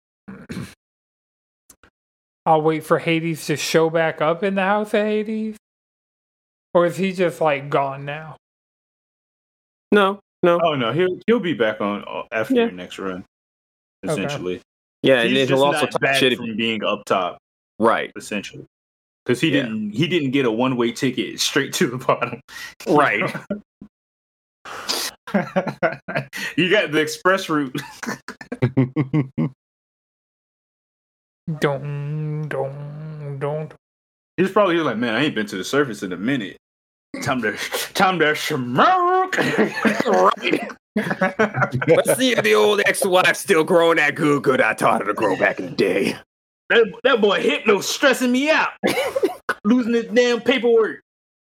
I'll wait for Hades to show back up in the house of Hades, or is he just like gone now? No. Oh no, he'll be back on after your next run, essentially. Okay. Yeah, and then he'll also talk shit from being up top, right? Essentially, because he didn't get a one-way ticket straight to the bottom, right? You got the express route. Don't. He's probably like, man, I ain't been to the surface in a minute. Time to smoke. Right. Let's see if the old ex-wife still growing that good I taught her to grow back in the day. That boy Hypno stressing me out. Losing his damn paperwork.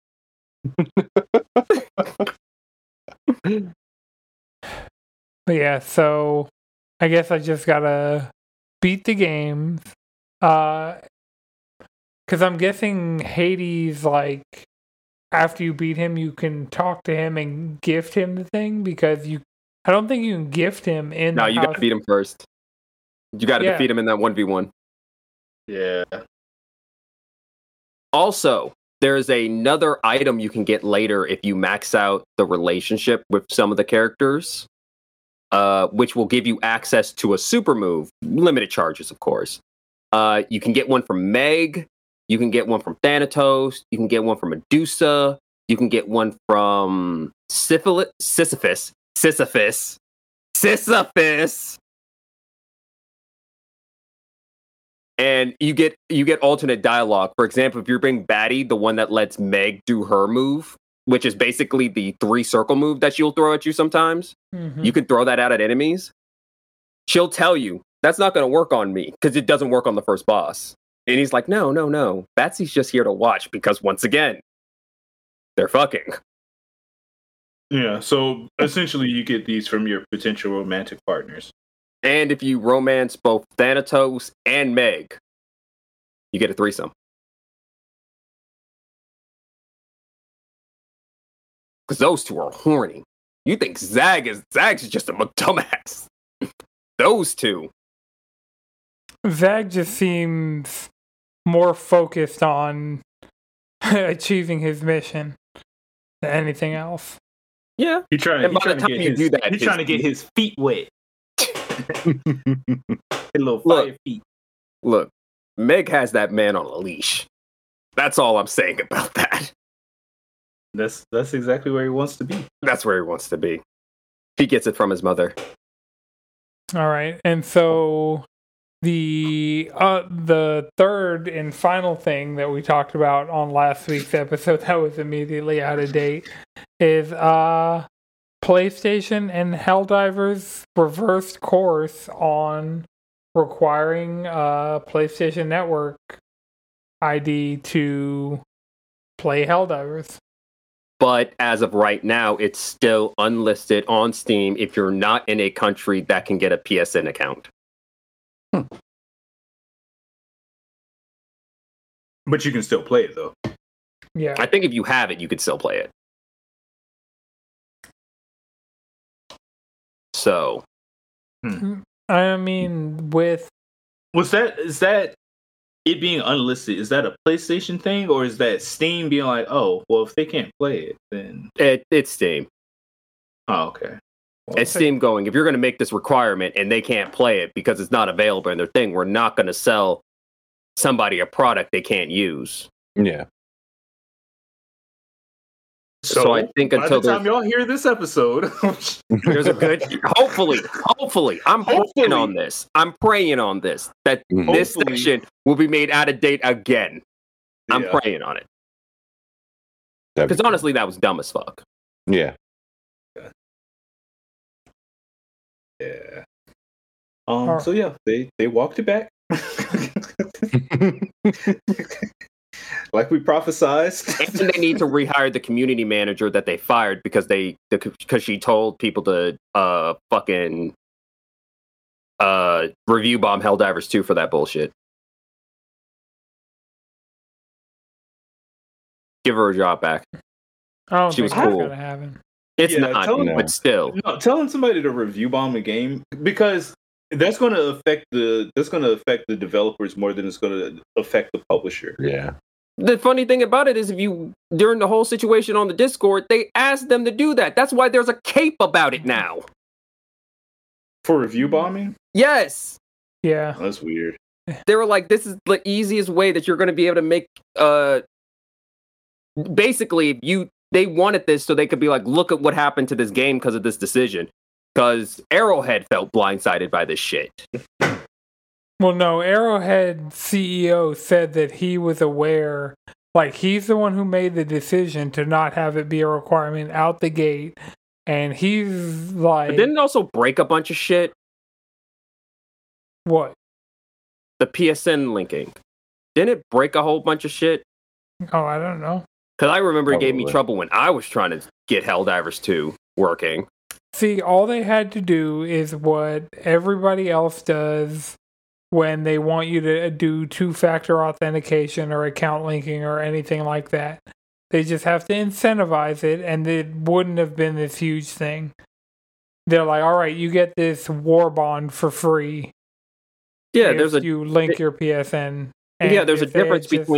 But yeah, so I guess I just gotta beat the game. Because I'm guessing Hades, like, after you beat him, you can talk to him and gift him the thing, because I don't think you can gift him in the house. No, you gotta beat him first. You gotta defeat him in that 1v1. Yeah. Also, there's another item you can get later if you max out the relationship with some of the characters, which will give you access to a super move, limited charges, of course. You can get one from Meg, you can get one from Thanatos, you can get one from Medusa, you can get one from Sisyphus. And you get alternate dialogue. For example, if you're being Batty, the one that lets Meg do her move, which is basically the 3-circle move that she'll throw at you sometimes, you can throw that out at enemies. She'll tell you, that's not going to work on me, because it doesn't work on the first boss. And he's like, no. Batsy's just here to watch, because once again, they're fucking. Yeah, so essentially you get these from your potential romantic partners. And if you romance both Thanatos and Meg, you get a threesome. Because those two are horny. You think Zag's just a dumbass. Those two. Zag just seems more focused on achieving his mission than anything else. Yeah. He's trying to get his feet wet. Little fire feet. Look, Meg has that man on a leash. That's all I'm saying about that. That's exactly where he wants to be. That's where he wants to be. He gets it from his mother. All right, and so the third and final thing that we talked about on last week's episode that was immediately out of date is PlayStation and Helldivers reversed course on requiring PlayStation Network ID to play Helldivers. But as of right now, it's still unlisted on Steam if you're not in a country that can get a PSN account. But you can still play it, though. Yeah. I think if you have it, you could still play it. So. I mean, is that it being unlisted, is that a PlayStation thing, or is that Steam being like, oh, well, if they can't play it, then it's Steam. Oh, okay. Well, it's Steam going, if you're going to make this requirement and they can't play it because it's not available in their thing, we're not going to sell somebody a product they can't use. Yeah. So I think by the time y'all hear this episode, there's a good. Hopefully, I'm praying on this. I'm praying on this that this section will be made out of date again. I'm praying on it because honestly, that was dumb as fuck. Yeah. Yeah. So yeah, they walked it back. Like we prophesized. And they need to rehire the community manager that they fired because she told people to fucking review bomb Helldivers 2 for that bullshit. Give her a job back. She was cool. Gonna happen. It's not, but still. No, telling somebody to review bomb a game because that's going to affect the developers more than it's going to affect the publisher. Yeah. The funny thing about it is during the whole situation on the Discord, they asked them to do that. That's why there's a cape about it now. For review bombing? Yes. Yeah. That's weird. They were like, this is the easiest way that you're going to be able to make, basically, they wanted this so they could be like, look at what happened to this game because of this decision. Because Arrowhead felt blindsided by this shit. Well, no, Arrowhead CEO said that he was aware, like he's the one who made the decision to not have it be a requirement out the gate, and he's like... But didn't it also break a bunch of shit? What? The PSN linking. Didn't it break a whole bunch of shit? Oh, I don't know. Because I remember it gave me trouble when I was trying to get Helldivers 2 working. See, all they had to do is what everybody else does when they want you to do two-factor authentication or account linking or anything like that. They just have to incentivize it, and it wouldn't have been this huge thing. They're like, all right, you get this war bond for free. Yeah, you link your PSN. And yeah, there's a difference between...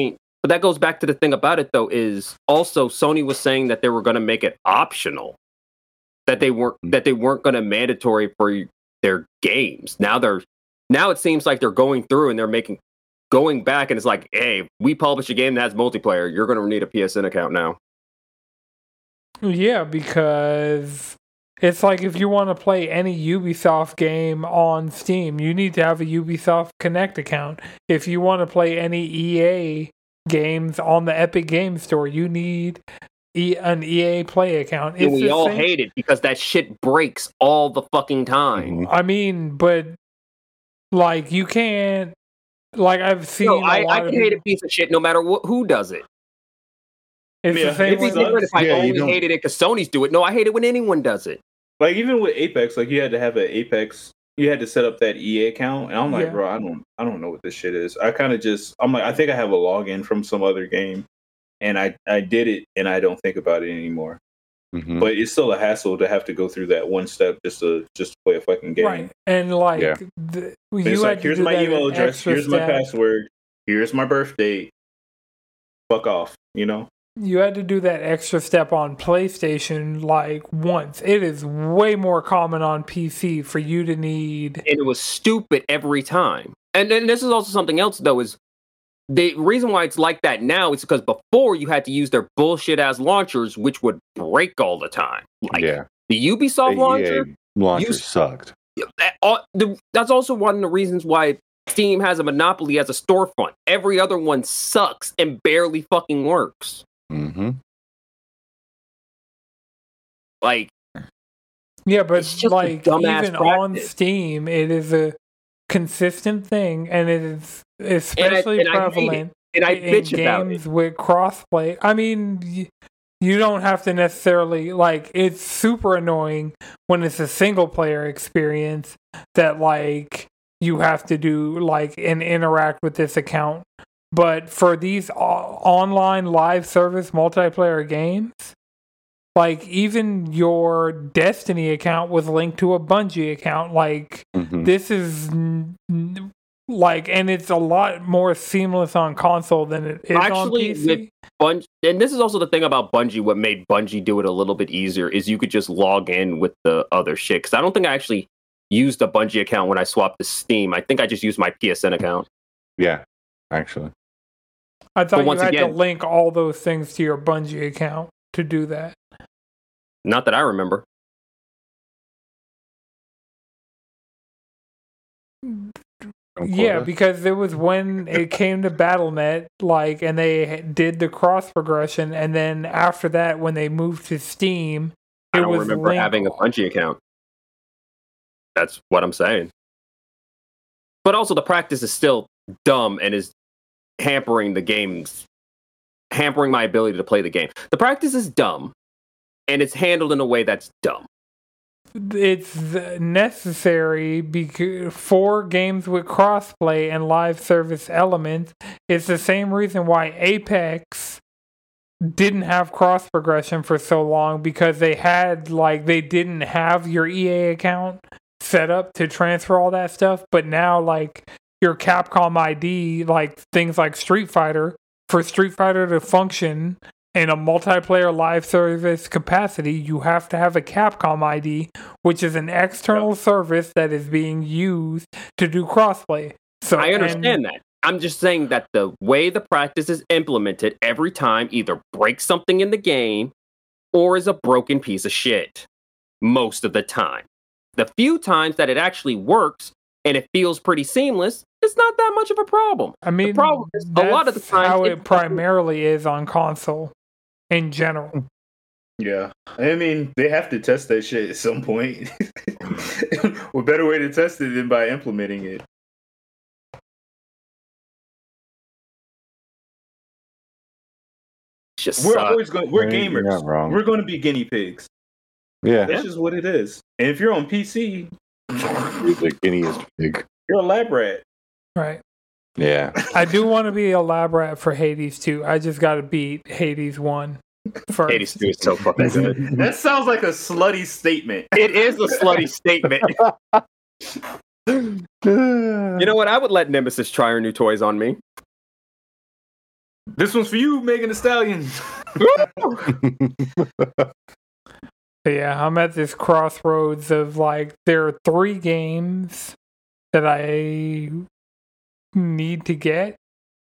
But that goes back to the thing about it, though, is also Sony was saying that they were going to make it optional, that they weren't going to mandatory for their games. Now it seems like they're going through and they're going back, and it's like, hey, we publish a game that has multiplayer. You're going to need a PSN account now. Yeah, because it's like if you want to play any Ubisoft game on Steam, you need to have a Ubisoft Connect account. If you want to play any EA games on the Epic Games Store, you need an EA Play account. And we all hate it because that shit breaks all the fucking time. I mean, but like you can't. Like I've seen. No, I can hate a piece of shit no matter who does it. It's the same way. If I only hated it because Sony's do it. No, I hate it when anyone does it. Like even with Apex, like you had to have an Apex. You had to set up that EA account, and I'm like, bro, I don't know what this shit is. I kind of I'm like, I think I have a login from some other game, and I did it, and I don't think about it anymore. Mm-hmm. But it's still a hassle to have to go through that one step just to play a fucking game. Right, and like it's like, here's my email address, here's my password, here's my birth date. Fuck off, you know. You had to do that extra step on PlayStation like once. It is way more common on PC for you to need. And it was stupid every time. And then this is also something else, though, is the reason why it's like that now is because before you had to use their bullshit ass launchers, which would break all the time. Like the Ubisoft launcher sucked. That's also one of the reasons why Steam has a monopoly as a storefront. Every other one sucks and barely fucking works. Mm-hmm. But like even on Steam, it is a consistent thing, and it is especially prevalent in games with crossplay. I mean, you don't have to necessarily like. It's super annoying when it's a single player experience that like you have to do like and interact with this account. But for these online live service multiplayer games, like even your Destiny account was linked to a Bungie account. Like this is like, and it's a lot more seamless on console than it is on PC. And this is also the thing about Bungie. What made Bungie do it a little bit easier is you could just log in with the other shit. Because I don't think I actually used a Bungie account when I swapped to Steam. I think I just used my PSN account. Yeah, actually. I thought you had to link all those things to your Bungie account to do that. Not that I remember. Yeah, because it was when it came to Battle.net, like, and they did the cross progression, and then after that, when they moved to Steam, I don't remember having a Bungie account. That's what I'm saying. But also, the practice is still dumb and is hampering my ability to play the game. The practice is dumb, and it's handled in a way that's dumb. It's necessary because for games with crossplay and live service elements. It's the same reason why Apex didn't have cross progression for so long, because they didn't have your EA account set up to transfer all that stuff. But now, like, your Capcom ID, like things like Street Fighter, for Street Fighter to function in a multiplayer live service capacity, you have to have a Capcom ID, which is an external service that is being used to do crossplay. So I understand that. I'm just saying that the way the practice is implemented every time either breaks something in the game or is a broken piece of shit most of the time. The few times that it actually works and it feels pretty seamless, it's not that much of a problem. I mean, the problem is a lot of the time how it primarily is on console in general. Yeah, I mean, they have to test that shit at some point. What better way to test it than by implementing it? We're always going. We're gamers. Not wrong. We're going to be guinea pigs. Yeah, that's just what it is. And if you're on PC, you're the guinea pig. You're a lab rat. Right. Yeah. I do want to be a lab rat for Hades 2. I just got to beat Hades 1 first. Hades 2 is so fucking good. That sounds like a slutty statement. It is a slutty statement. You know what? I would let Nemesis try her new toys on me. This one's for you, Megan Thee Stallion. Yeah, I'm at this crossroads of like there are 3 games that I need to get,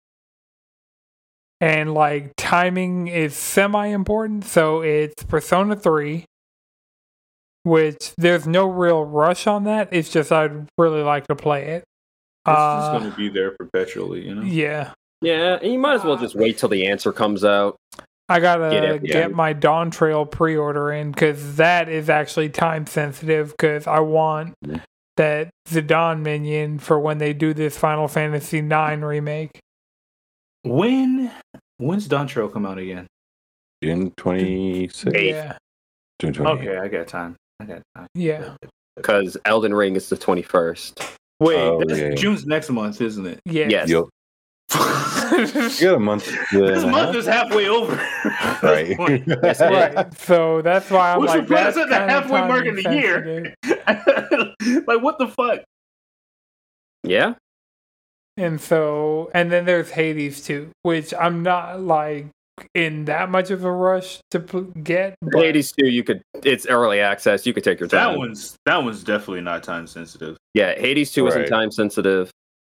and like timing is semi-important. So it's Persona 3, which there's no real rush on that. It's just I'd really like to play it. It's just going to be there perpetually, you know? Yeah. Yeah, and you might as well just wait till the answer comes out. I gotta get my Dawn Trail pre-order in because that is actually time sensitive because I want that Zidane minion for when they do this Final Fantasy IX remake. When's Dawn Trail come out again? June 26th. Yeah. June 28th. Okay, I got time. Yeah. Because Elden Ring is the 21st. Wait, June's next month, isn't it? Yeah. Yes. Yep. You got a month. This month is halfway over. Right. Right. So that's why I'm Which like, would put us that's at the kinda halfway mark in the time year. sensitive. Like, what the fuck? Yeah? And then there's Hades too, which I'm not like in that much of a rush to get. But Hades 2, it's early access. You could take your time. That one's definitely not time sensitive. Yeah, Hades 2 isn't time sensitive.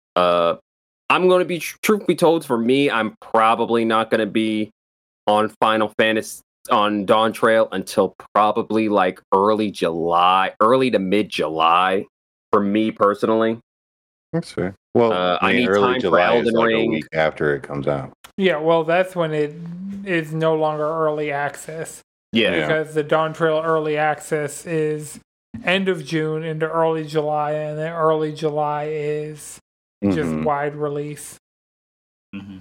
I'm going to be, truth be told, for me, I'm probably not going to be on Final Fantasy, on Dawn Trail until probably like early to mid-July, for me personally. That's fair. Well, I need early time July for Elden is like Ring. a week after it comes out. Yeah, well, that's when it is no longer early access. Yeah. Because the Dawn Trail early access is end of June into early July, and then early July is just wide release. Mm-hmm.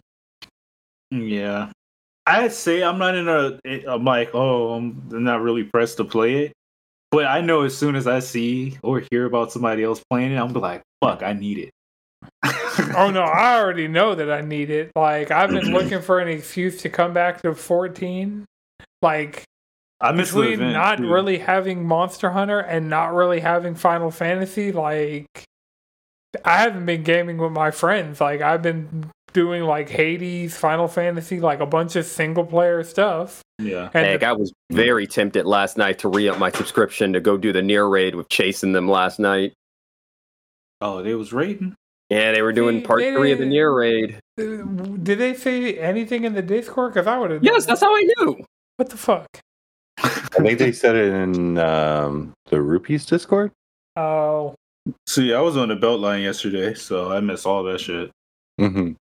Yeah. I'd say I'm not I'm like, I'm not really pressed to play it. But I know as soon as I see or hear about somebody else playing it, I'm like, fuck, I need it. Oh no, I already know that I need it. Like, I've been looking for an excuse to come back to 14. Like, I miss between the event, not too. really having Monster Hunter and not really having Final Fantasy, like, I haven't been gaming with my friends. Like, I've been doing like Hades, Final Fantasy, like a bunch of single player stuff. Yeah. And I was very tempted last night to re-up my subscription to go do the Nier raid with chasing them last night. Oh, they was raiding? Yeah, they were doing part 3 of the Nier raid. Did they say anything in the Discord? Because I would have. Yes, that's how I knew. What the fuck? I think they said it in the Rupees Discord. Oh. See, I was on the Beltline yesterday, so I missed all that shit. Mm-hmm.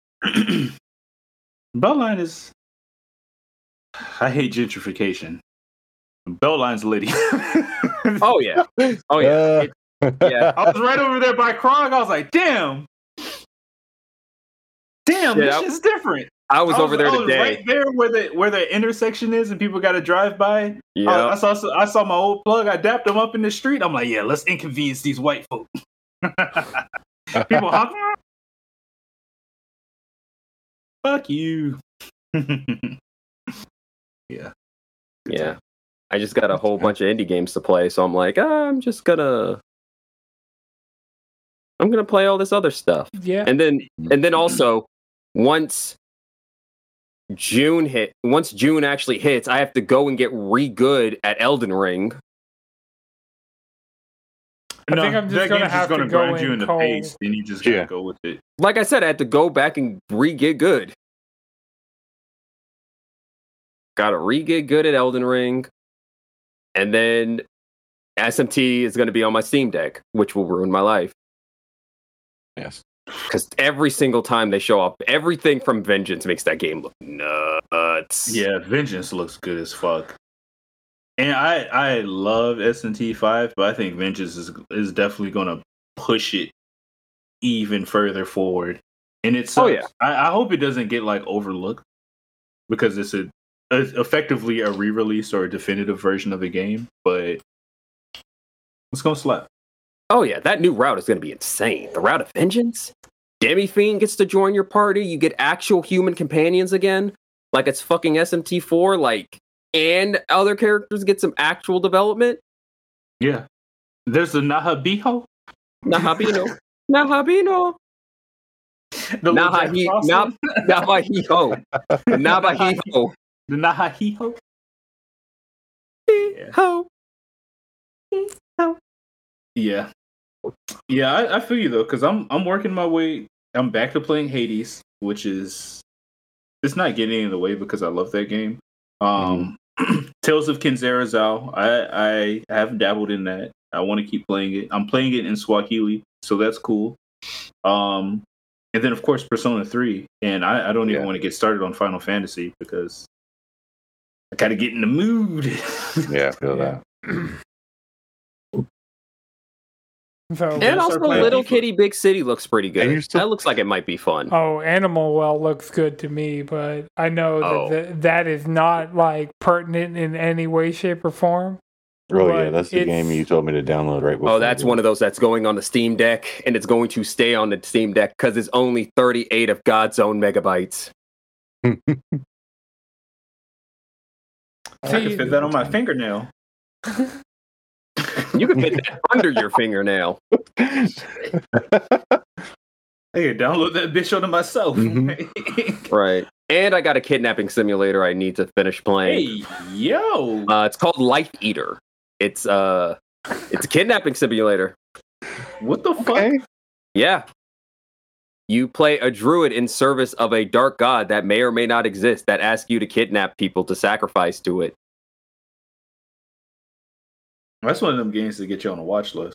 Beltline is... I hate gentrification. Beltline's litty. Oh, yeah. Oh, yeah. Yeah. I was right over there by Krog. I was like, damn, this shit's different. I was over there today. Right there where the intersection is, and people got to drive by. Yeah. I saw my old plug. I dapped him up in the street. I'm like, yeah, let's inconvenience these white folk. People honking. Fuck you. Yeah. Yeah. I just got a whole bunch of indie games to play, so I'm like, I'm gonna play all this other stuff. Yeah. And then also, once June actually hits, I have to go and get re-good at Elden Ring. I think I'm just gonna have to go grind you in the cold. face, and you just gotta go with it. Like I said, I had to go back and re-get good. Gotta re-get good at Elden Ring. And then SMT is going to be on my Steam Deck, which will ruin my life. Yes. Because every single time they show up, everything from Vengeance makes that game look nuts. Yeah, Vengeance looks good as fuck. And I love SMT 5, but I think Vengeance is definitely going to push it even further forward. And it's I hope it doesn't get like overlooked because it's effectively a re-release or a definitive version of the game, but it's gonna slap. Oh yeah, that new route is gonna be insane. The route of Vengeance? Demi-Fiend gets to join your party, you get actual human companions again, like it's fucking SMT4, like, and other characters get some actual development. Yeah. There's a Nahabino. Nahabino. The little Jack Frost one? Navajiho. Navajiho. The Navajiho. Yeah. Yeah, I feel you though, because I'm working my way. I'm back to playing Hades, which is it's not getting in the way because I love that game. Tales of Kinzera Zao. I have dabbled in that. I want to keep playing it. I'm playing it in Swahili, so that's cool. And then of course Persona 3, and I don't even want to get started on Final Fantasy because I gotta get in the mood. Yeah, I feel that. So, And also, Little Kitty Big City looks pretty good. That looks like it might be fun. Oh, Animal Well looks good to me, but I know that is not like pertinent in any way, shape, or form. Oh yeah, that's the game you told me to download right before. Oh, that's one of those that's going on the Steam Deck, and it's going to stay on the Steam Deck because it's only 38 of God's own megabytes. I can fit that on my fingernail. You can fit that under your fingernail. Hey, download that bitch onto myself. Right. And I got a kidnapping simulator I need to finish playing. Hey, yo. It's called Life Eater. It's a kidnapping simulator. What the fuck? Yeah. You play a druid in service of a dark god that may or may not exist that asks you to kidnap people to sacrifice to it. That's one of them games that get you on a watch list.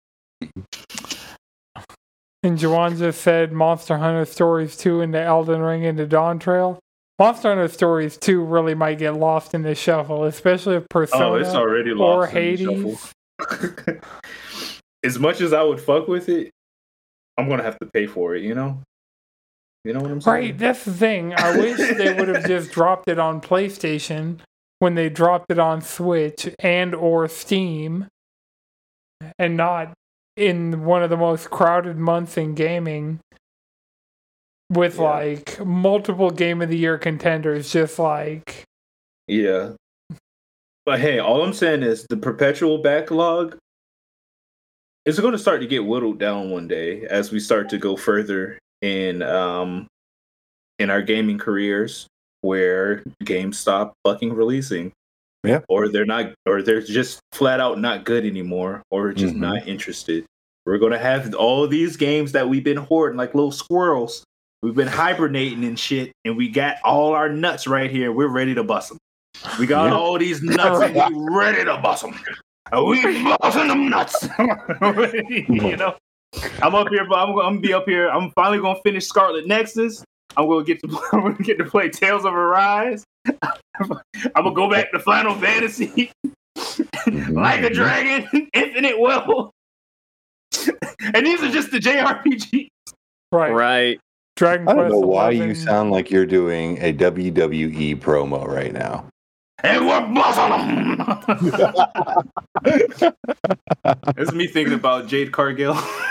And Juwan just said Monster Hunter Stories 2 into Elden Ring into Dawn Trail. Monster Hunter Stories 2 really might get lost in the shuffle, especially if Persona it's already lost or in Hades. The shuffle. As much as I would fuck with it, I'm going to have to pay for it, you know? You know what I'm saying? Right, that's the thing. I wish they would have just dropped it on PlayStation when they dropped it on Switch and or Steam, and not in one of the most crowded months in gaming with like multiple Game of the Year contenders, just like... Yeah. But hey, all I'm saying is the perpetual backlog is going to start to get whittled down one day as we start to go further in our gaming careers, where games stop fucking releasing. Yeah. Or they're just flat out not good anymore, or just not interested. We're gonna have all these games that we've been hoarding like little squirrels. We've been hibernating and shit, and we got all our nuts right here. We're ready to bust them. We got all these nuts, and we ready to bust them. And we busting them nuts. You know, I'm up here, but I'm gonna be up here. I'm finally gonna finish Scarlet Nexus. I'm gonna get to play Tales of Arise. I'm gonna go back to Final Fantasy, Like a Dragon, Infinite Will, and these are just the JRPGs. Right. Dragon Quest. I don't know why 11. you sound like you're doing a WWE promo right now. And we're busting them. It's me thinking about Jade Cargill.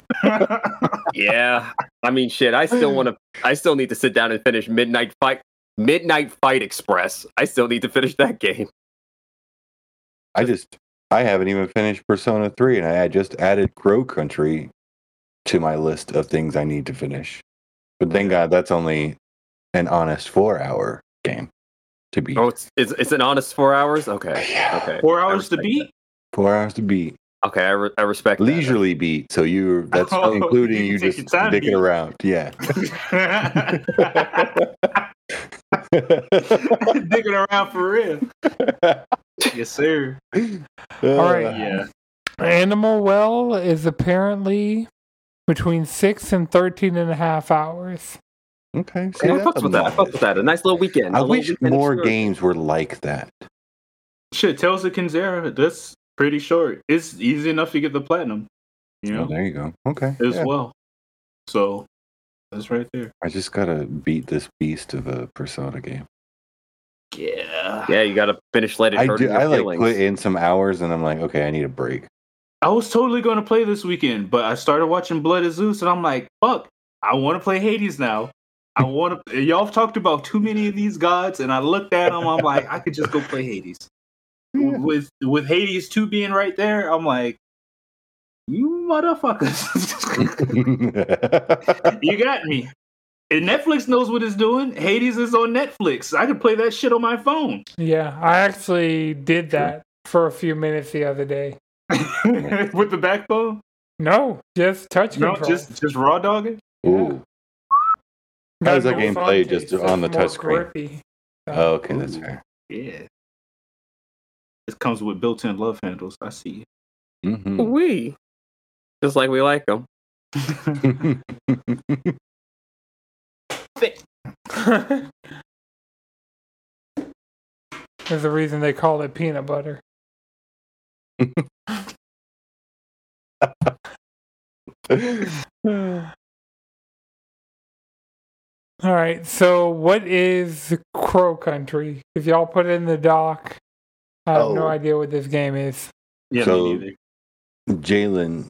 Yeah, I mean, shit. I still need to sit down and finish Midnight Fight Express. I still need to finish that game. I haven't even finished Persona 3, and I just added Crow Country to my list of things I need to finish. But thank God that's only an honest 4-hour game to beat. Oh, it's an honest 4 hours? Okay. Yeah. Okay. 4 hours to beat? 4 hours to beat. Okay, I respect leisurely that. beat. So that's including you just dicking around. Yeah. Digging around for real. Yes, sir. All right. Yeah. Animal Well is apparently between 6 and 13 and a half hours. Okay. See, I fucked with that. A nice little weekend. I wish more games were like that. Shit, Tales of Kinzera, that's pretty short. It's easy enough to get the platinum. You know? Oh, there you go. Okay. As well. So, that's right there. I just gotta beat this beast of a Persona game. Yeah. Yeah, you gotta finish Let It Hurt Your Feelings. Put in some hours and I'm like, okay, I need a break. I was totally going to play this weekend, but I started watching Blood of Zeus and I'm like, fuck, I want to play Hades now. Y'all have talked about too many of these gods, and I looked at them, I'm like, I could just go play Hades. Yeah. With Hades 2 being right there, I'm like, you motherfuckers. You got me. And Netflix knows what it's doing. Hades is on Netflix. I could play that shit on my phone. Yeah, I actually did that for a few minutes the other day. With the backbone? No, just touch No, control. just raw dogging? Ooh. How does that game play just on the touch screen? Grippy. Oh, okay, that's fair. Yeah. It comes with built-in love handles. I see. Mm-hmm. We just like we like them. There's a reason they call it peanut butter. All right, so what is Crow Country? If y'all put it in the doc, I have no idea what this game is. Yeah, So- me neither. Jalen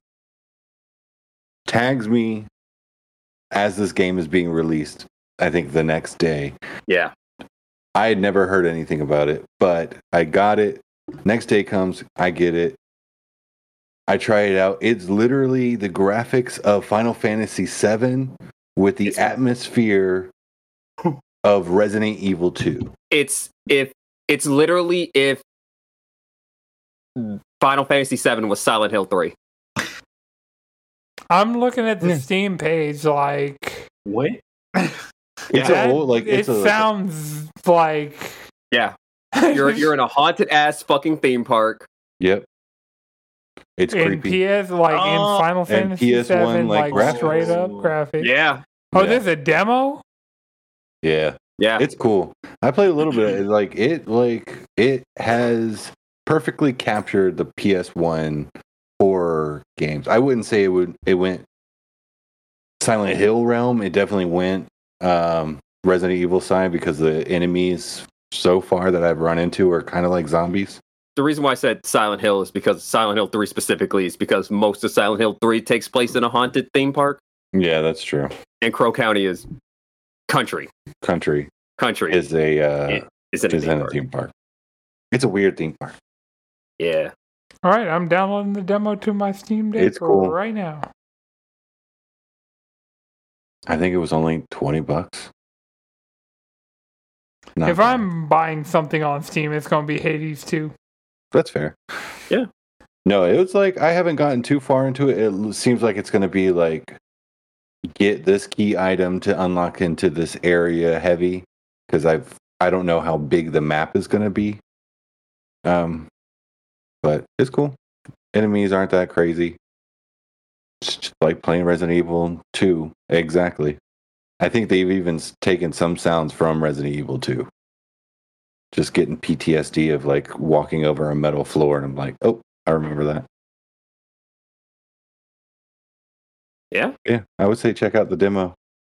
tags me as this game is being released, I think the next day. Yeah. I had never heard anything about it, but I got it. Next day comes, I get it. I try it out. It's literally the graphics of Final Fantasy VII with the atmosphere of Resident Evil 2. It's literally if Final Fantasy VII was Silent Hill 3. I'm looking at the Steam page, like What? It's a whole it sounds like Yeah. You're in a haunted ass fucking theme park. Yep. It's in creepy. PS, like in Final and Fantasy PS1, VII, like, like straight up graphics. graphics. Yeah. Oh, Yeah. there's a demo. Yeah. Yeah. It's cool. I played a little bit. It has perfectly captured the PS1 horror games. I wouldn't say it went Silent Hill realm. It definitely went Resident Evil side because the enemies so far that I've run into are kind of like zombies. The reason why I said Silent Hill is because Silent Hill 3 specifically is because most of Silent Hill 3 takes place in a haunted theme park, Yeah, that's true. and Crow County is country. Country Country is a is in a is theme in a park. theme park. It's a weird theme park. Yeah. All right, I'm downloading the demo to my Steam Deck It's cool. right now. I think it was only $20. Not If bad. I'm buying something on Steam, it's going to be Hades 2. That's fair. Yeah. No, it was like I haven't gotten too far into it. It seems like it's going to be like get this key item to unlock into this area heavy because I don't know how big the map is going to be. But it's cool. Enemies aren't that crazy. It's just like playing Resident Evil 2. Exactly. I think they've even taken some sounds from Resident Evil 2. Just getting PTSD of like walking over a metal floor, and I'm like, oh, I remember that. Yeah. Yeah, I would say check out the demo.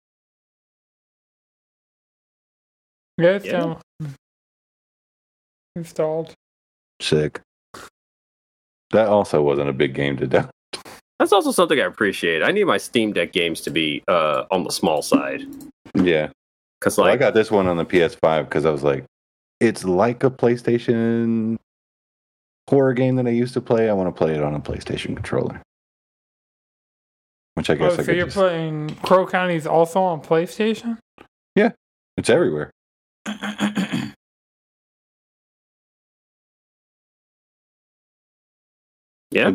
Yeah, it's Yeah. down. Installed. Sick. That also wasn't a big game to download. That's also something I appreciate. I need my Steam Deck games to be on the small side. Yeah. Because Well, I like got this one on the PS5 because I was like, it's like a PlayStation horror game that I used to play. I want to play it on a PlayStation controller. Which I guess Oh, I so could you're just... playing Crow County's also on PlayStation? It's everywhere. yeah.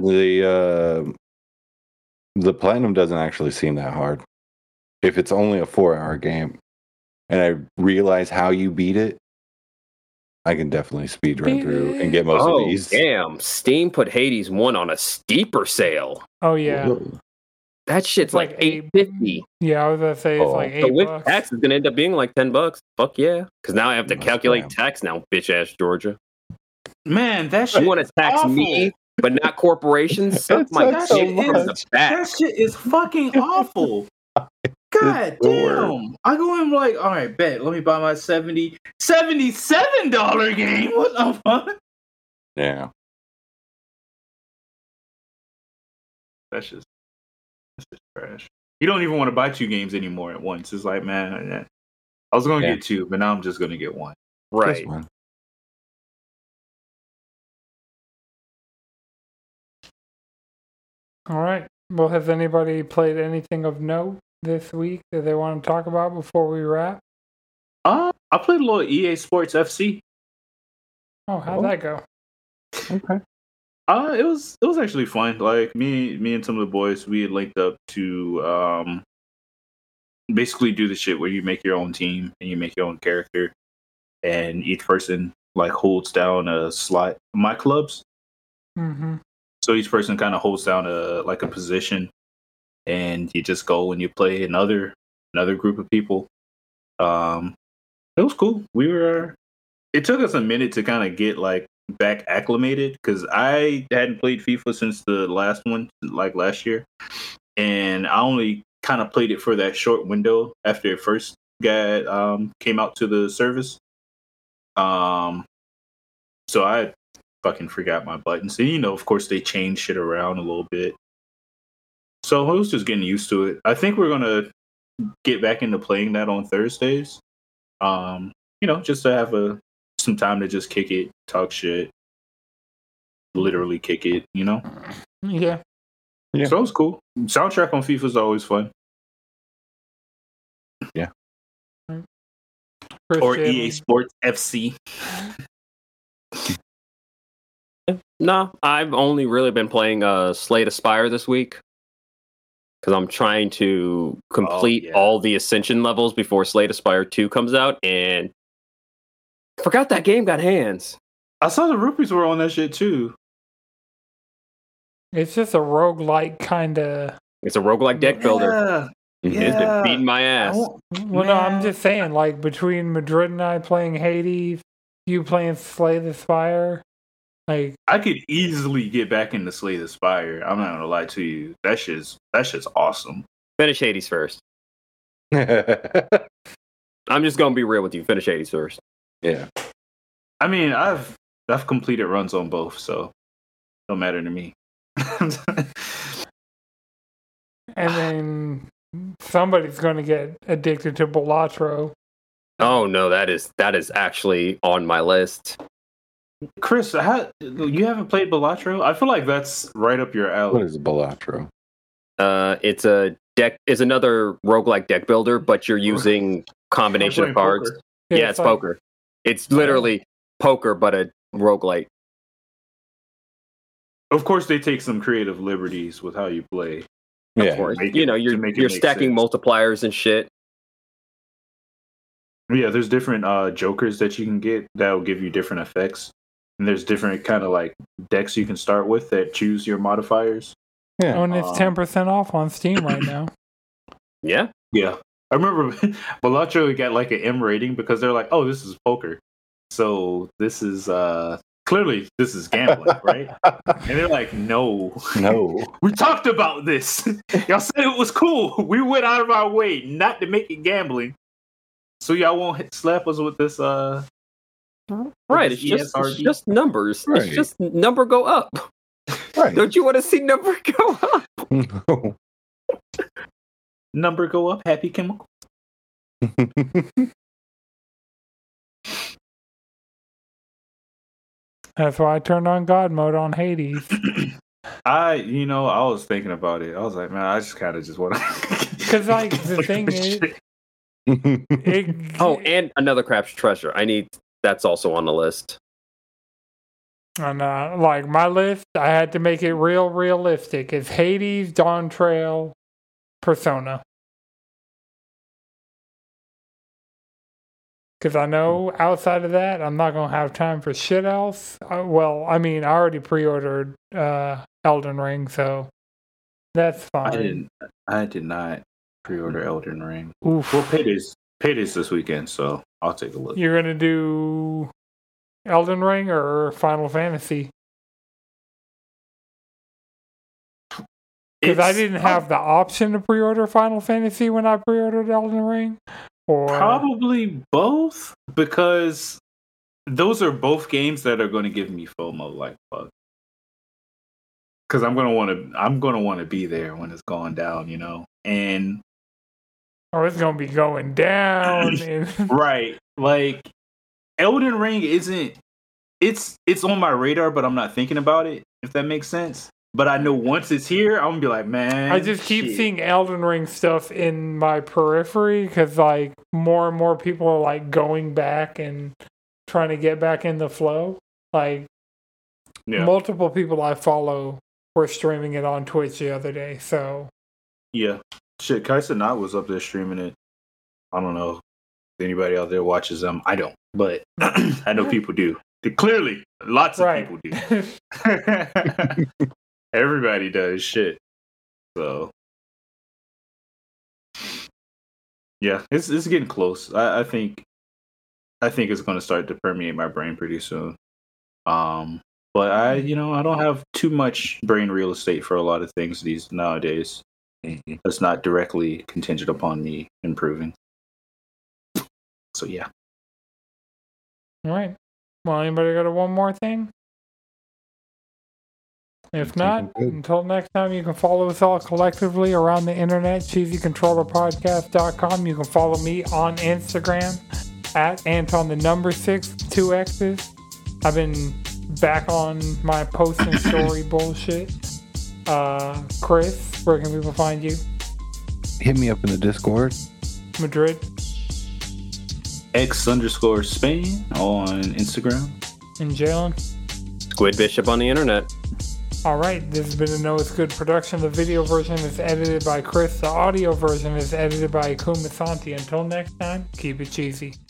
The platinum doesn't actually seem that hard. If it's only a 4-hour game and I realize how you beat it, I can definitely speed run through and get most of Oh these. damn! Steam put Hades 1 on a steeper sale. Oh, yeah. Whoa. That shit's like $8.50. Yeah, I was going to say it's like Oh. So $8. with tax, it's gonna end up being like $10. Fuck yeah! Because now I have to Nice, calculate damn. tax now, bitch ass Georgia. Man, that shit You want to is tax awful. me, but not corporations? Suck It my sucks so dick in the much. back. That shit is fucking awful. God the word. damn. I go in like, all right, bet. Let me buy my $77 game. What the fuck? Yeah. That's just trash. You don't even want to buy 2 games anymore at once. It's like, man, I was going to Yeah. get 2, but now I'm just going to get 1. Right. This one. All right. Well, has anybody played anything of note this week that they want to talk about before we wrap? I played a little EA Sports FC. Oh, how'd that go? Okay. It was actually fun. Like me and some of the boys, we had linked up to basically do the shit where you make your own team and you make your own character, and each person like holds down a slot. My clubs. Mm-hmm. So each person kind of holds down a position, and you just go and you play another group of people. It was cool. It took us a minute to kind of get like back acclimated because I hadn't played FIFA since the last one, like last year, and I only kind of played it for that short window after it first came out to the service. So I fucking forgot my buttons. And of course they changed shit around a little bit. So I was just getting used to it. I think we're gonna get back into playing that on Thursdays. Just to have some time to just kick it, talk shit, literally kick it, Yeah. Yeah. So it was cool. Soundtrack on FIFA is always fun. Yeah. Or EA Sports FC. No, I've only really been playing Slay the Spire this week because I'm trying to complete all the Ascension levels before Slay the Spire 2 comes out, and I forgot that game got hands. I saw the rupees were on that shit too. It's just a roguelike kind of... It's a roguelike deck builder. Yeah. It's been beating my ass. Well, no, I'm just saying, like, between Madrid and I playing Hades, you playing Slay the Spire, like... I could easily get back into Slay the Spire. I'm not gonna lie to you. That shit's awesome. Finish Hades first. I'm just gonna be real with you. Finish Hades first. Yeah. I mean, I've completed runs on both, so don't matter to me. And then somebody's going to get addicted to Balatro. Oh no, that is actually on my list. Chris, you haven't played Balatro? I feel like that's right up your alley. What is Balatro? It's another roguelike deck builder, but you're using combination of cards. Poker. Yeah, it's poker. It's literally poker, but a roguelite. Of course, they take some creative liberties with how you play. Yeah. Of course. You're stacking multipliers and shit. Yeah, there's different jokers that you can get that will give you different effects. And there's different kind of like decks you can start with that choose your modifiers. Yeah. Oh, and it's 10% off on Steam right now. Yeah. Yeah. I remember Balatro got like an M rating because they're like, oh, this is poker. So this is clearly this is gambling, right? And they're like, no. We talked about this. Y'all said it was cool. We went out of our way not to make it gambling. So y'all won't slap us with this right, it's just numbers. Right. It's just number go up. Right. Don't you want to see number go up? No. number go up, happy chemical. That's why I turned on God mode on Hades. I was thinking about it. I was like, man, I just kind of just want to. Because, like, the thing is... and another Craft's Treasure. That's also on the list. And, like, my list, I had to make it real realistic. It's Hades, Dawn Trail, Persona. Because I know outside of that, I'm not going to have time for shit else. I already pre-ordered Elden Ring, so that's fine. I did not pre-order Elden Ring. Oof. Well, Payday's this weekend, so I'll take a look. You're going to do Elden Ring or Final Fantasy? Because I didn't have the option to pre-order Final Fantasy when I pre-ordered Elden Ring. Or probably both, because those are both games that are going to give me FOMO like fuck. Because I'm gonna want to be there when it's going down, and it's gonna be going down. Right, like Elden Ring isn't. It's on my radar, but I'm not thinking about it. If that makes sense. But I know once it's here, I'm gonna be like, man. I just keep shit. seeing Elden Ring stuff in my periphery because like more and more people are like going back and trying to get back in the flow. Like multiple people I follow were streaming it on Twitch the other day. So yeah, shit. Kaisa Knot was up there streaming it. I don't know if anybody out there watches them. I don't, but I know people do. Clearly, lots of people do. Everybody does shit. So yeah, it's getting close. I think it's going to start to permeate my brain pretty soon. But I don't have too much brain real estate for a lot of things nowadays. That's not directly contingent upon me improving. So yeah. All right. Well, anybody got one more thing? If not, until next time, you can follow us all collectively around the internet, cheesycontrollerpodcast.com. You can follow me on Instagram at Anton6, 2 X's. I've been back on my post and story bullshit. Chris, where can people find you? Hit me up in the Discord. Madrid. X_Spain on Instagram. And Jalen. Squid Bishop on the internet. All right, this has been a No It's Good production. The video version is edited by Chris. The audio version is edited by Akuma Santi. Until next time, keep it cheesy.